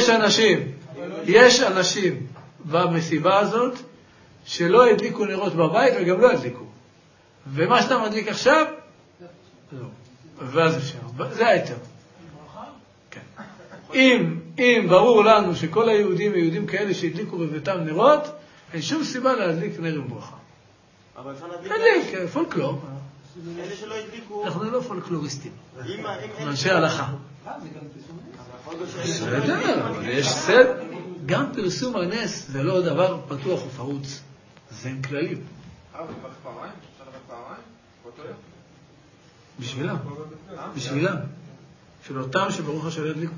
יש אנשים במסיבה הזאת שלא הדליקו נרות בבית וגם לא הדליקו. ומה שאתה מדליק עכשיו, לא. ואז אפשר. זה היתר. כן. אם ברור לנו שכל היהודים יהודים כאלה שהדליקו בביתם נרות, אין שום סיבה להדליק נר עם ברכה. אבל אפשר להדליק, פולקלור. אלה שלא הדליקו... אנחנו לא פולקלוריסטים. אם אנשי הלכה. זה גם פרסום נס. בסדר, אבל יש סד. גם פרסום הנס זה לא דבר פתוח ופרוץ. זה עם כללים. פעמיים? אפשר לברך פעמיים? באותו יום? בשבילם. בשבילם. של אותם שברוך השם ידליקו.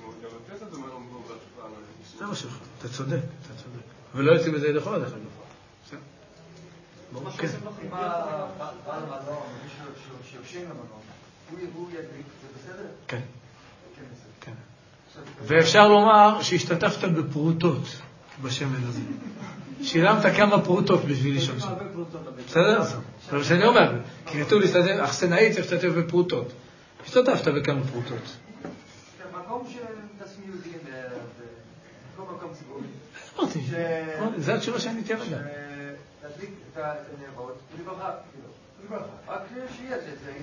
זה מה שלך. אתה צודק, אתה צודק. ולא יוצאים בזה ידי חובה, דרך אגב. בסדר? ברור, כן. אם בעל המלון, מישהו שיושן למלון, הוא ידליק, זה בסדר? כן. כן. ואפשר לומר שהשתתפת בפרוטות בשמן הזה. שילמת כמה פרוטות בשביל לישון שם. בסדר? זה מה שאני אומר. כי כתוב להשתתף, אכסנאי צריך להשתתף בפרוטות. השתתפת בכמה פרוטות. מקום שתשים יהודים, מקום ציבורי. אמרתי, זה התשובה שאני תהיה רגע. להדליק את הנרות, ולברכה, רק שיהיה את זה.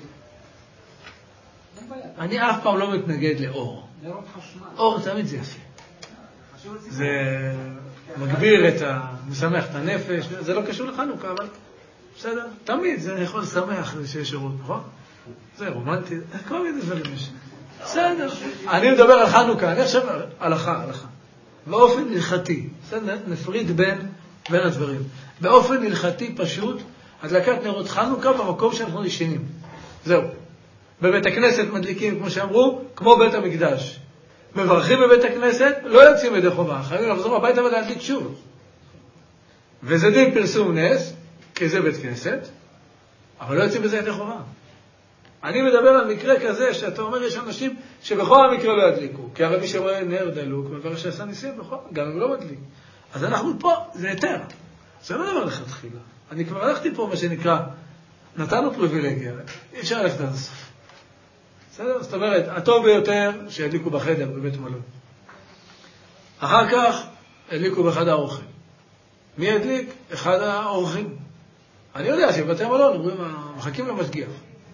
אני אף פעם לא מתנגד לאור. אור תמיד זה יפה. זה מגביר את משמח את הנפש, זה לא קשור לחנוכה, אבל בסדר, תמיד זה יכול לשמח שיש אורות, נכון? זה רומנטי, כל מיני דברים יש. בסדר, אני מדבר על חנוכה, אני עכשיו הלכה. באופן הלכתי, בסדר, נפריד בין הדברים. באופן הלכתי פשוט, הדלקת נרות חנוכה במקום שאנחנו ישנים. זהו. בבית הכנסת מדליקים, כמו שאמרו, כמו בית המקדש. מברכים בבית הכנסת, לא יוצאים ידי חובה, חייבים לחזור הביתה ולהדליק שוב. וזה דין פרסום נס, כי זה בית כנסת, אבל לא יוצאים בזה ידי חובה. אני מדבר על מקרה כזה, שאתה אומר, יש אנשים שבכל המקרה לא ידליקו, כי הרי מי שרואה נר דלוק, מברך שעשה ניסים, גם הם לא מדליק. אז אנחנו פה, זה יותר. זה לא דבר לכתחילה. אני כבר הלכתי פה, מה שנקרא, נתנו פריבילגיה, אי אפשר ללכת עד הסוף. בסדר? זאת אומרת, הטוב ביותר שידליקו בחדר, בבית מלון. אחר כך, הדליקו באחד האורחים. מי ידליק? אחד האורחים. אני יודע שבבתי מלון אומרים, מחכים למשגיח.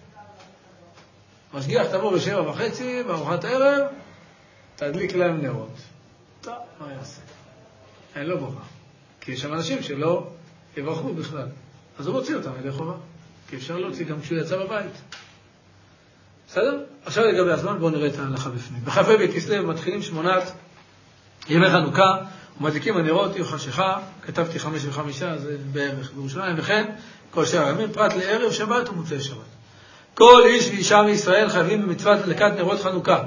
משגיח תבוא ב7:30, בארוחת הערב, תדליק להם נרות. טוב, מה יעשה? אין לו ברירה. כי יש שם אנשים שלא יברכו בכלל. אז הוא מוציא אותם ידי חובה. כי אפשר להוציא גם כשהוא יצא בבית. בסדר? עכשיו לגבי הזמן, בואו נראה את ההלכה בפנים. בכ"ה בכסלו מתחילים 8 ימי חנוכה, ומדליקים הנרות, יהיו חשיכה, כתבתי 5 ו5, זה בערך בירושלים, וכן כל שאר הימים, פרט לערב שבת ומוצאי שבת. כל איש ואישה מישראל חייבים במצוות הדלקת נרות חנוכה.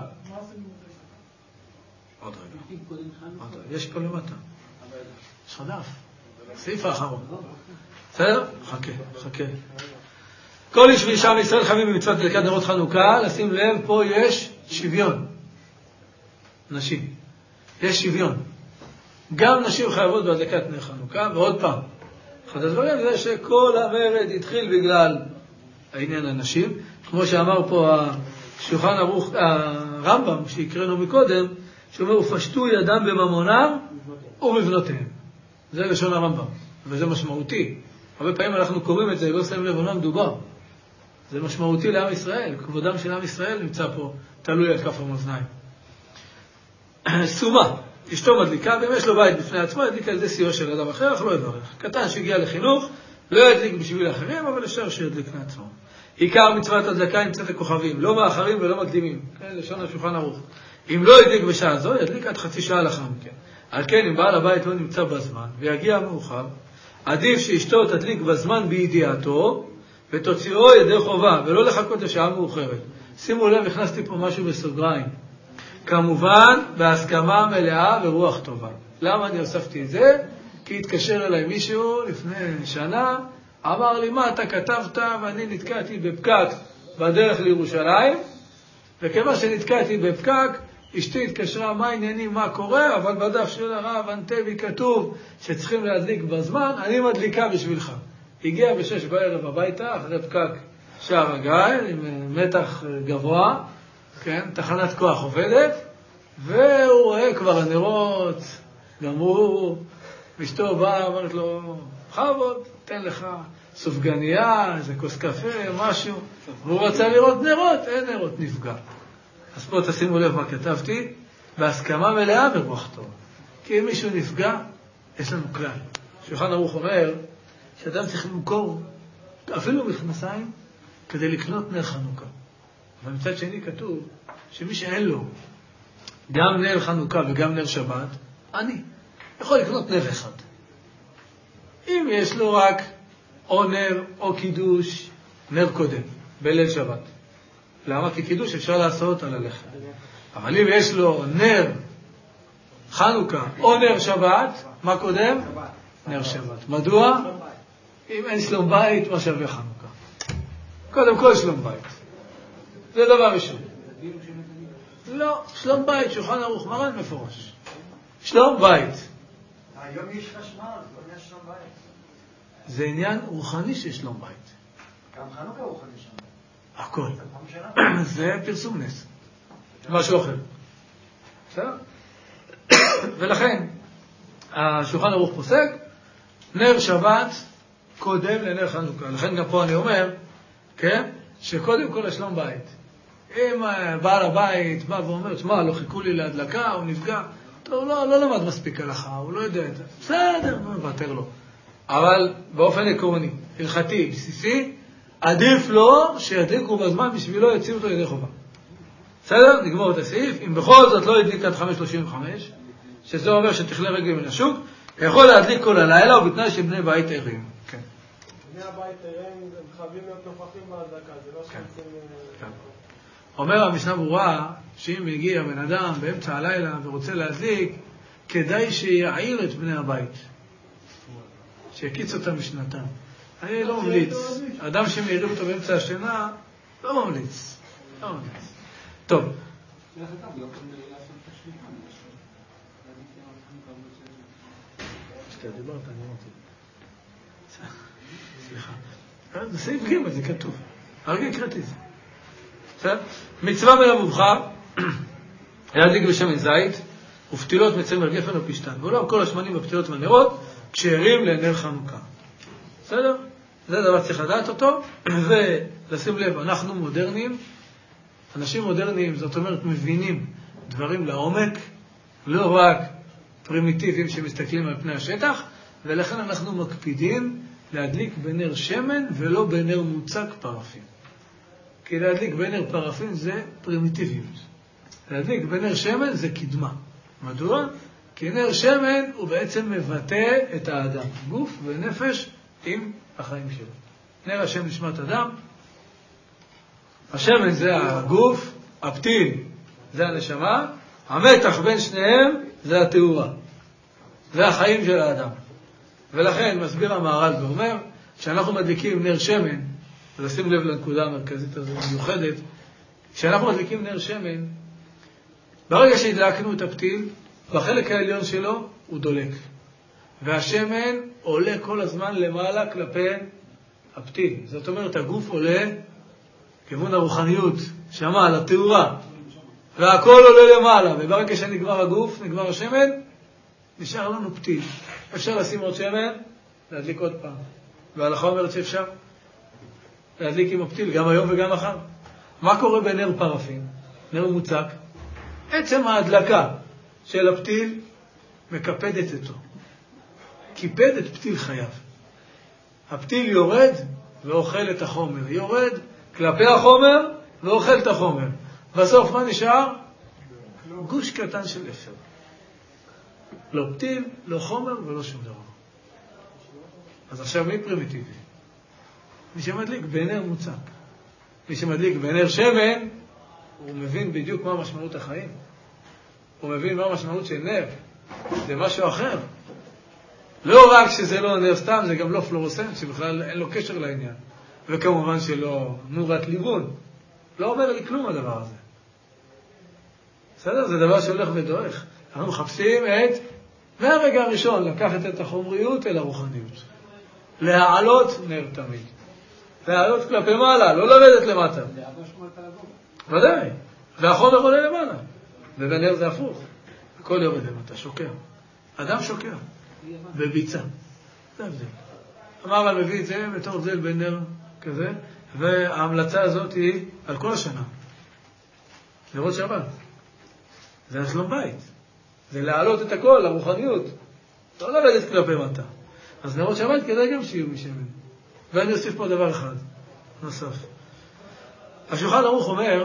עוד רגע. יש פה למטה. יש חדף. סעיף האחרון. בסדר? חכה. כל איש ואישה מישראל חייבים במצוות הדלקת נרות חנוכה, לשים לב, פה יש שוויון. נשים. יש שוויון. גם נשים חייבות בהדלקת נר חנוכה, ועוד פעם. אחד הדברים זה שכל המרד התחיל בגלל העניין הנשים, כמו שאמר פה השולחן ערוך, הרמב"ם, שהקראנו מקודם, שאומר, ופשטו ידם בממונם ובבנותיהם. זה לשון הרמב"ם, וזה משמעותי. הרבה פעמים אנחנו קוראים את זה, לא שמים לב על מה מדובר. זה משמעותי לעם ישראל, כבודם של עם ישראל נמצא פה, תלוי על כף המאזניים. סומה, אשתו מדליקה, ואם יש לו בית בפני עצמו, ידליק על ידי סיוע של אדם אחר, אך לא יברך. קטן שהגיע לחינוך, לא ידליק בשביל אחרים, אבל אפשר שידליק לעצמו. עיקר מצוות הדלקה נמצאת לכוכבים, לא מאחרים ולא מקדימים. כן, לשון השולחן ערוך. אם לא ידליק בשעה זו, ידליק עד חצי שעה לאחר מכן. על כן, אם בעל הבית לא נמצא בזמן, ויגיע מאוחר, עדיף שאשתו תדליק בזמן בידיעתו, ותוציאו ידי חובה, ולא לחכות לשעה מאוחרת. שימו לב, הכנסתי פה משהו בסוגריים. כמובן, בהסכמה מלאה ורוח טובה. למה אני הוספתי את זה? כי התקשר אליי מישהו לפני שנה, אמר לי, מה אתה כתבת? ואני נתקעתי בפקק בדרך לירושלים, וכמה שנתקעתי בפקק, אשתי התקשרה, מה העניינים, מה קורה, אבל בדף של הרב אנטבי כתוב שצריכים להדליק בזמן, אני מדליקה בשבילך. הגיע ב6 בערב הביתה, אחרי פקק שער הגיא, עם מתח גבוה, כן, תחנת כוח עובדת, והוא רואה כבר הנרות, גם הוא, אשתו באה, אמרת לו, חבוד, תן לך סופגניה, איזה כוס קפה, משהו, והוא רצה לראות נרות, אין נרות, נפגע. אז פה תשימו לב מה כתבתי, בהסכמה מלאה ברוח טוב. כי אם מישהו נפגע, יש לנו כלל. שולחן ערוך אומר, שאדם צריך למכור, אפילו מכנסיים, כדי לקנות נר חנוכה. אבל מצד שני כתוב שמי שאין לו גם נר חנוכה וגם נר שבת, אני יכול לקנות נר אחד. אם יש לו רק או נר או קידוש, נר קודם, בליל שבת. למה? כי קידוש אפשר לעשות על הלחם. אבל אם יש לו נר חנוכה או נר שבת, מה קודם? נר שבת. מדוע? אם אין שלום בית, מה שווה חנוכה? קודם כל שלום בית. זה דבר ראשון. לא, שלום בית, שולחן ערוך מרן מפורש. שלום בית. היום יש חשמל, לא יש שלום בית. זה עניין רוחני של שלום בית. גם חנוכה רוחני שם. הכל. זה פרסום נס. משהו אחר. בסדר? ולכן, השולחן ערוך פוסק, נר שבת קודם לנר חנוכה. לכן גם פה אני אומר, כן? שקודם כל השלום בית. אם בעל הבית בא ואומר, תשמע, לא חיכו לי להדלקה, הוא נפגע, הוא לא למד מספיק הלכה, הוא לא יודע את זה. בסדר, נוותר לו. אבל באופן עקרוני, הלכתי, בסיסי, עדיף לו שידליקו בזמן בשבילו יציאו אותו ידי חובה. בסדר? נגמור את הסעיף. אם בכל זאת לא ידליק עד 5:35, שזה אומר שתכלה רגל מן השוק, יכול להדליק כל הלילה ובתנאי שבני בית ערים. כן. בני הבית ערים חייבים להיות נוכחים בהדלקה, זה לא שרוצים... אומר המשנה ברורה שאם הגיע בן אדם באמצע הלילה ורוצה להדליק, כדאי שיעיר את בני הבית. שיקיץ אותם משנתם. אני לא ממליץ. אדם שמעירים אותו באמצע השינה, לא ממליץ. לא ממליץ. טוב. כשאתה דיברת, אני אמרתי. סליחה. זה סעיף ג' זה כתוב. הרגע הקראתי את זה. מצווה מן המובחר, להדליק בשמן זית, ופתילות מצמר גפן או פשטן. ואולם כל השמנים בפתילות והנרות, כשערים לנר חנוכה. בסדר? זה דבר צריך לדעת אותו, ולשים לב, אנחנו מודרניים, אנשים מודרניים, זאת אומרת, מבינים דברים לעומק, לא רק פרימיטיביים שמסתכלים על פני השטח, ולכן אנחנו מקפידים להדליק בנר שמן ולא בנר מוצק פרפין. כי להדליק בנר פרפין זה פרימיטיביות. להדליק בנר שמן זה קדמה. מדוע? כי נר שמן הוא בעצם מבטא את האדם, גוף ונפש עם החיים שלו. נר השם נשמת אדם, השמן זה הגוף, הפתיל זה הנשמה, המתח בין שניהם זה התאורה. זה החיים של האדם. ולכן מסביר המהר"ל ואומר, כשאנחנו מדליקים נר שמן, ולשים לב לנקודה המרכזית הזו מיוחדת, כשאנחנו מדליקים נר שמן, ברגע שהדלקנו את הפתיל, בחלק העליון שלו הוא דולק. והשמן עולה כל הזמן למעלה כלפי הפתיל. זאת אומרת, הגוף עולה כיוון הרוחניות, שמה, על התאורה. והכל עולה למעלה. וברגע שנגמר הגוף, נגמר השמן, נשאר לנו פתיל. אפשר לשים עוד שמן, להדליק עוד פעם. וההלכה אומרת שאפשר להדליק עם הפתיל, גם היום וגם מחר. מה קורה בנר פרפין? נר מוצק. עצם ההדלקה של הפתיל מקפדת אותו. קיפד את פתיל חייו. הפתיל יורד ואוכל את החומר. יורד כלפי החומר ואוכל את החומר. בסוף מה נשאר? גוש קטן של אפר. לא פתיל, לא חומר ולא שום דבר. אז עכשיו מי פרימיטיבי? מי שמדליק בנר מוצק. מי שמדליק בנר שמן, הוא מבין בדיוק מה משמעות החיים. הוא מבין מה המשמעות של נר. זה משהו אחר. לא רק שזה לא נר סתם, זה גם לא פלורוסנט, שבכלל אין לו קשר לעניין. וכמובן שלא נורת ליבון. לא אומר לי כלום הדבר הזה. בסדר? זה דבר שהולך ודועך. אנחנו מחפשים מהרגע הראשון, לקחת את החומריות אל הרוחניות. להעלות נר תמיד. להעלות כלפי מעלה, לא לרדת למטה. ודאי. והחומר עולה למעלה. ובנר זה הפוך. הכל יורד למטה, שוקע. אדם שוקע. בביצה. זה הבדל. המהר"ל מביא את זה בתור הבדל בין נר כזה, וההמלצה הזאת היא על כל השנה. נרות שבת. זה השלום בית. זה להעלות את הכל, הרוחניות. לא לרדת כלפי מטה. אז נרות שבת כדאי גם שיהיו משמן. ואני אוסיף פה דבר אחד נוסף. השולחן ערוך אומר,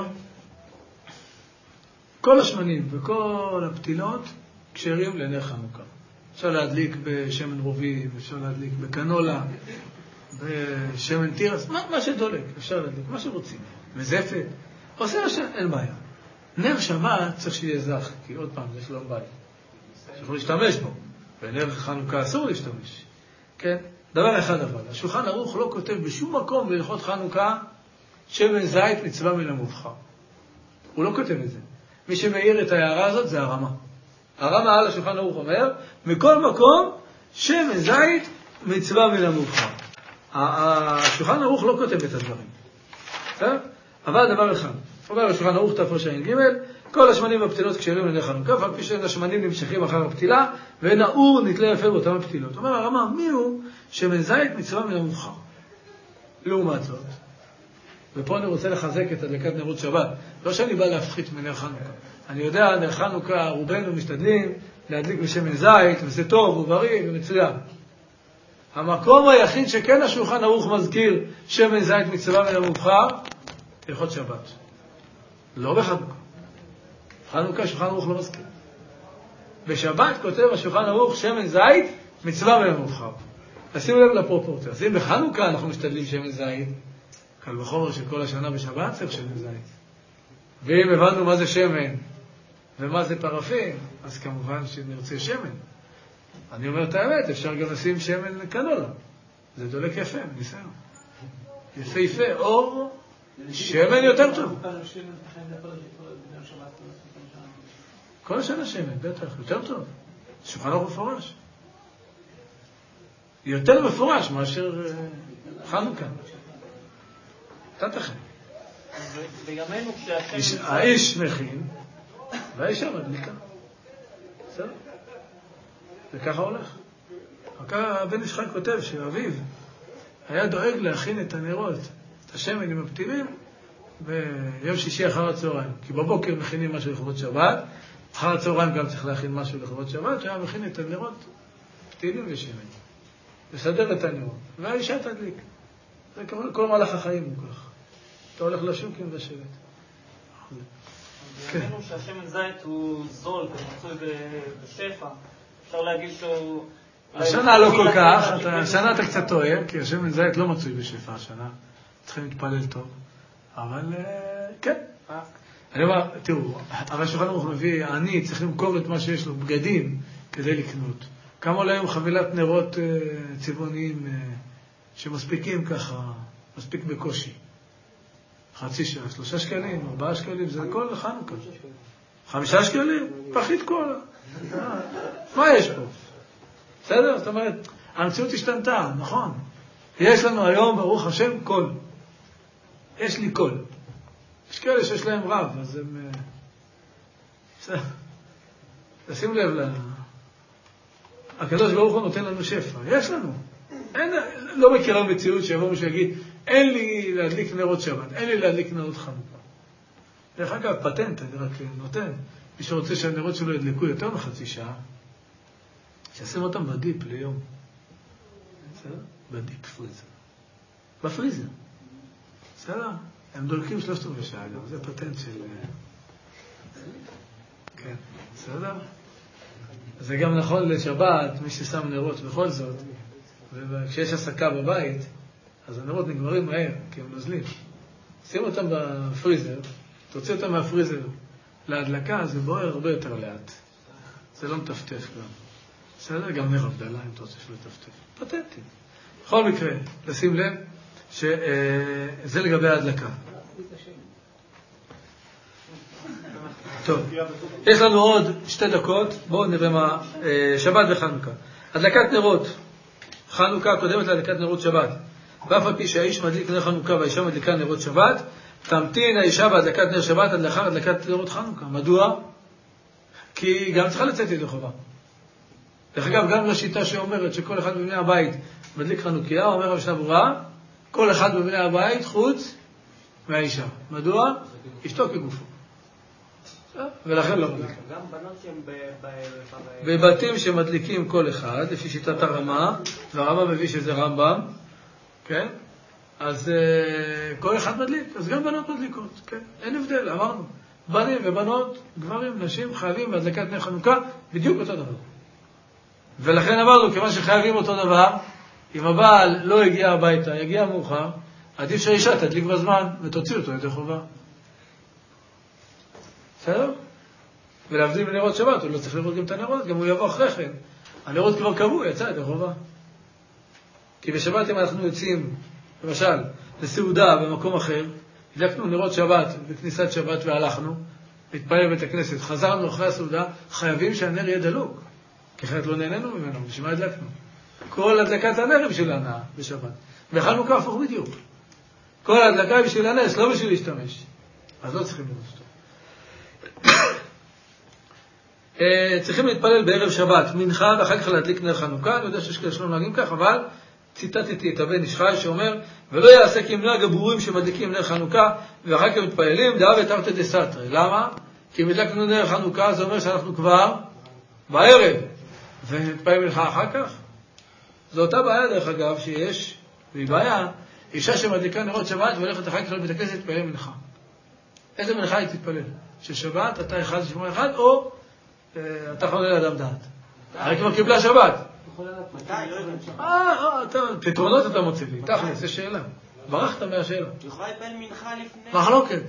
כל השמנים וכל הפתילות כשרים לעיני חנוכה. אפשר להדליק בשמן רובי, אפשר להדליק בקנולה, בשמן תירס, מה שדולק, אפשר להדליק, מה שרוצים. מזפת, עושה אין בעיה. נר שבת צריך שיהיה זך, כי עוד פעם, זה שלום בית. שיכול להשתמש בו. בנר חנוכה אסור להשתמש. כן? דבר אחד אבל, השולחן ערוך לא כותב בשום מקום בהלכות חנוכה שמן זית מצווה מן המובחר. הוא לא כותב את זה. מי שמעיר את ההערה הזאת זה הרמה. הרמה על השולחן ערוך אומר, מכל מקום שמן זית מצווה מן המובחר. השולחן ערוך לא כותב את הדברים. אבל דבר אחד, אומר השולחן ערוך תרע"ג, כל השמנים והפתילות כשרים לעיני חנוכה, ועל פי שאין השמנים נמשכים אחר הפתילה, ואין האור נתלה יפה באותם הפתילות. אומר הרמה, מי הוא שמן זית מצווה מן המובחר? לעומת זאת, ופה אני רוצה לחזק את הדלקת נרות שבת. לא שאני בא להפחית מנר חנוכה. אני יודע, נר חנוכה, רובנו משתדלים להדליק בשמן זית, וזה טוב ובריא ומצוין. המקום היחיד שכן השולחן ערוך מזכיר שמן זית מצווה מן המובחר, הלכות שבת. לא בחנוכה. חנוכה שולחן ערוך לא מזכיר. בשבת כותב השולחן ערוך שמן זית מצווה מן המובחר. תשימו לב לפרופורציה. אז אם בחנוכה אנחנו משתדלים שמן זית, קל וחומר שכל השנה בשבת צריך שמן זית. ואם הבנו מה זה שמן ומה זה פרפין, אז כמובן שנרצה שמן. אני אומר את האמת, אפשר גם לשים שמן קנולה. זה דולק יפה, ניסיון. יפה יפה, אור, שמן יותר טוב. כל השנה שמן, בטח, יותר טוב. שולחן ערוך מפורש. יותר מפורש מאשר חנוכה. תתכן. בימינו כשהשם... האיש מכין, והאישה מדליקה. בסדר? וככה הולך. הבן ישחק כותב שאביו היה דואג להכין את הנרות, את השמן עם הפתילים, ביום שישי אחר הצהריים. כי בבוקר מכינים משהו לכבוד שבת, אחר הצהריים גם צריך להכין משהו לכבוד שבת, שהיה מכין את הנרות, פתילים ושמן. לסדר את הנרות. והאישה תדליק. זה כל מהלך החיים הוא כך. אתה הולך לשוקים לשבת. בימינו שהשמן זית הוא זול ומצוי בשפע. אפשר להגיד שהוא... השנה לא כל כך, השנה אתה קצת טועה, כי השמן זית לא מצוי בשפע השנה. צריכים להתפלל טוב. אבל כן. אני אומר, תראו, אבל השולחן ערוך מביא, אני צריך למכור את מה שיש לו, בגדים, כדי לקנות. כמה עולה היום חבילת נרות צבעוניים שמספיקים ככה, מספיק בקושי. חצי שעה, 3 שקלים, 4 שקלים, זה כל חנוכה. 5 שקלים? פחית קולה. מה יש פה? בסדר? זאת אומרת, המציאות השתנתה, נכון. יש לנו היום, ברוך השם, קול. יש לי קול. יש כאלה שיש להם רב, אז הם... בסדר. תשים לב הקדוש ברוך הוא נותן לנו שפע. יש לנו. לא מכירה מציאות שיבוא מישהו יגיד, אין לי להדליק נרות שבת, אין לי להדליק נרות חנוכה. דרך אגב, פטנט, אני רק נותן. מי שרוצה שהנרות שלו ידלקו יותר מחצי שעה, שישים אותם בדיפ ליום. בסדר? בדיפ פריזר. בפריזר. בסדר? הם דולקים 3 שעה, זה פטנט של... כן, בסדר? זה גם נכון לשבת, מי ששם נרות בכל זאת, וכשיש עסקה בבית, אז הנרות נגמרים מהר, כי הם נוזלים. שים אותם בפריזר, תוציא אותם מהפריזר להדלקה, זה בוער הרבה יותר לאט. זה לא מטפטף גם. בסדר? גם נר הבדלה, אם אתה רוצה שלא יטפטף. פטנטים. בכל מקרה, לשים לב שזה לגבי ההדלקה. טוב, יש לנו עוד 2 דקות, בואו נראה מה, שבת וחנוכה. הדלקת נרות, חנוכה קודמת להדלקת נרות שבת. ואף על פי שהאיש מדליק נר חנוכה והאישה מדליקה נרות שבת, תמתין האישה בהדלקת נר שבת עד לאחר הדלקת נרות חנוכה. מדוע? כי גם צריכה לצאת ידי חובה. דרך אגב, גם לשיטה שאומרת שכל אחד מבני הבית מדליק חנוכיה, אומר המשנה ברורה, כל אחד מבני הבית חוץ מהאישה. מדוע? אשתו כגופו. ולכן לא מדליקים. גם בנות שהן בבתים שמדליקים כל אחד, לפי שיטת הרמה, והרמה מביא שזה רמב"ם, כן? אז כל אחד מדליק, אז גם בנות מדליקות, כן? אין הבדל, אמרנו. בנים ובנות, גברים, נשים, חייבים בהדלקת נר חנוכה, בדיוק אותו דבר. ולכן אמרנו, כיוון שחייבים אותו דבר, אם הבעל לא הגיע הביתה, יגיע מאוחר, עדיף שהאישה תדליק בזמן ותוציא אותו יותר חובה. בסדר? ולהבדיל בנרות שבת, הוא לא צריך לראות גם את הנרות, גם הוא יבוא אחרי כן. הנרות כבר קבעו, יצא יותר חובה. כי בשבת אם אנחנו יוצאים, למשל, לסעודה במקום אחר, הדלקנו נרות שבת בכניסת שבת והלכנו, התפלל בית הכנסת, חזרנו אחרי הסעודה, חייבים שהנר יהיה דלוק, כי אחרת לא נהנינו ממנו, בשביל מה הדלקנו? כל הדלקת הנר היא בשביל הנאה בשבת. בחנוכה הפוך בדיוק. כל ההדלקה היא בשביל הנס, לא בשביל להשתמש. אז לא צריכים לראות אותו. צריכים להתפלל בערב שבת, מנחה, ואחר כך להדליק נר חנוכה. אני יודע שיש כאלה שלא נוהגים כך, אבל ציטטתי את הבן איש חי שאומר, ולא יעשה כמנהג הברורים שמדליקים נר חנוכה, ואחר כך מתפללים, דעה ותרתי דסתרי. למה? כי אם הדלקנו נר חנוכה, זה אומר שאנחנו כבר בערב, ונתפלל מנחה אחר כך. זו אותה בעיה דרך אגב שיש, והיא בעיה, אישה שמדליקה נרות שבת והולכת אחר כך לבית הכנסת להתפלל מנחה. איזה מנחה היא תתפלל? של שבת, אתה אחד לשמוע אחד, או אתה חולה לאדם דעת? הרי כבר קיבלה שבת. מתי? לא יודעים. פתרונות אתה מוצא לי, תכל'ס, זה שאלה. ברחת מהשאלה. יכולה להתפלל מנחה לפני? מחלוקת.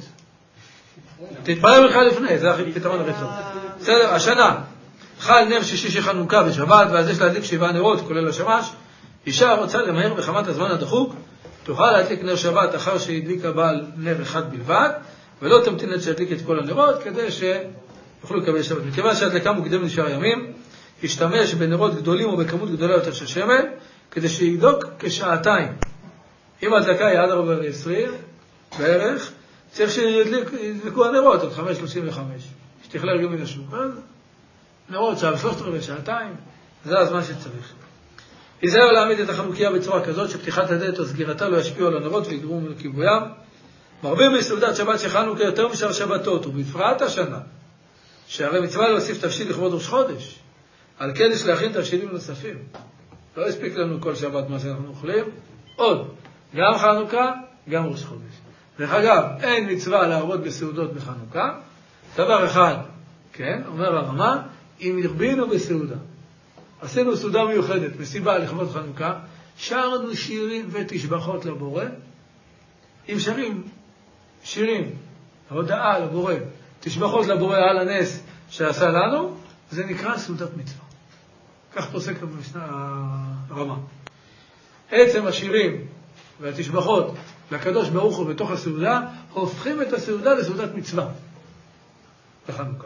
תתפלל מנחה לפני, זה הפתרון הראשון. בסדר, השנה. חל נר שישי של חנוכה בשבת, ואז יש להדליק 7 נרות, כולל השמש. אישה רוצה למהר בחמת הזמן הדחוק, תוכל להדליק נר שבת אחר שהדליק הבעל נר אחד בלבד, ולא תמתין עד שידליק את כל הנרות, כדי שיוכלו לקבל שבת. מכיוון שהדלקה מוקדם לשאר ימים, ישתמש בנרות גדולים או בכמות גדולה יותר של שמן, כדי שידלוק כשעתיים. אם ההדלקה היא עד 4:20 בערך, צריך שידלקו הנרות עד 5:35. שתכלה רגע מן השוק. נרות שעה ו3/4 שעתיים, זה הזמן שצריך. היזהר להעמיד את החנוכיה בצורה כזאת שפתיחת הדלת או סגירתה לא ישפיעו על הנרות ויגרמו לכיבוים. מרבים בסעודת שבת של חנוכה יותר משאר שבתות, ובפרט השנה, שהרי מצווה להוסיף תבשיל לכבוד ראש חודש. על כן יש להכין תבשילים נוספים. לא הספיק לנו כל שבת מה שאנחנו אוכלים, עוד, גם חנוכה, גם ראש חודש. דרך אגב, אין מצווה להרבות בסעודות בחנוכה. דבר אחד, כן, אומר הרמה, אם הרבינו בסעודה. עשינו סעודה מיוחדת, מסיבה לכבוד חנוכה, שרנו שירים ותשבחות לבורא, אם שרים שירים, הודעה לבורא, תשבחות לבורא על הנס שעשה לנו, זה נקרא סעודת מצווה. כך פוסק במשנה הרמה. עצם השירים והתשבחות לקדוש ברוך הוא בתוך הסעודה, הופכים את הסעודה לסעודת מצווה. לחנוכה.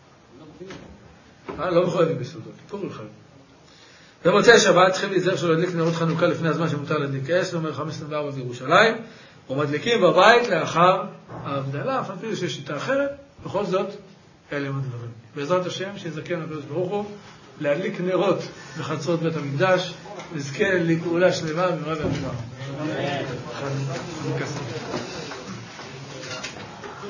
לא מחויבים בסעודות, פור לחיים. במוצאי שבת צריכים להיזהר שלא להדליק נרות חנוכה לפני הזמן שמותר להדליק אש, נאמר 5:24 בירושלים, ומדליקים בבית לאחר ההבדלה, אף אפילו שיש שיטה אחרת, בכל זאת, אלה הם הדברים. בעזרת השם, שיזכן הקדוש ברוך הוא, להדליק נרות בחצרות בית המקדש, נזכה לפעולה שלמה במהרה והשלמה.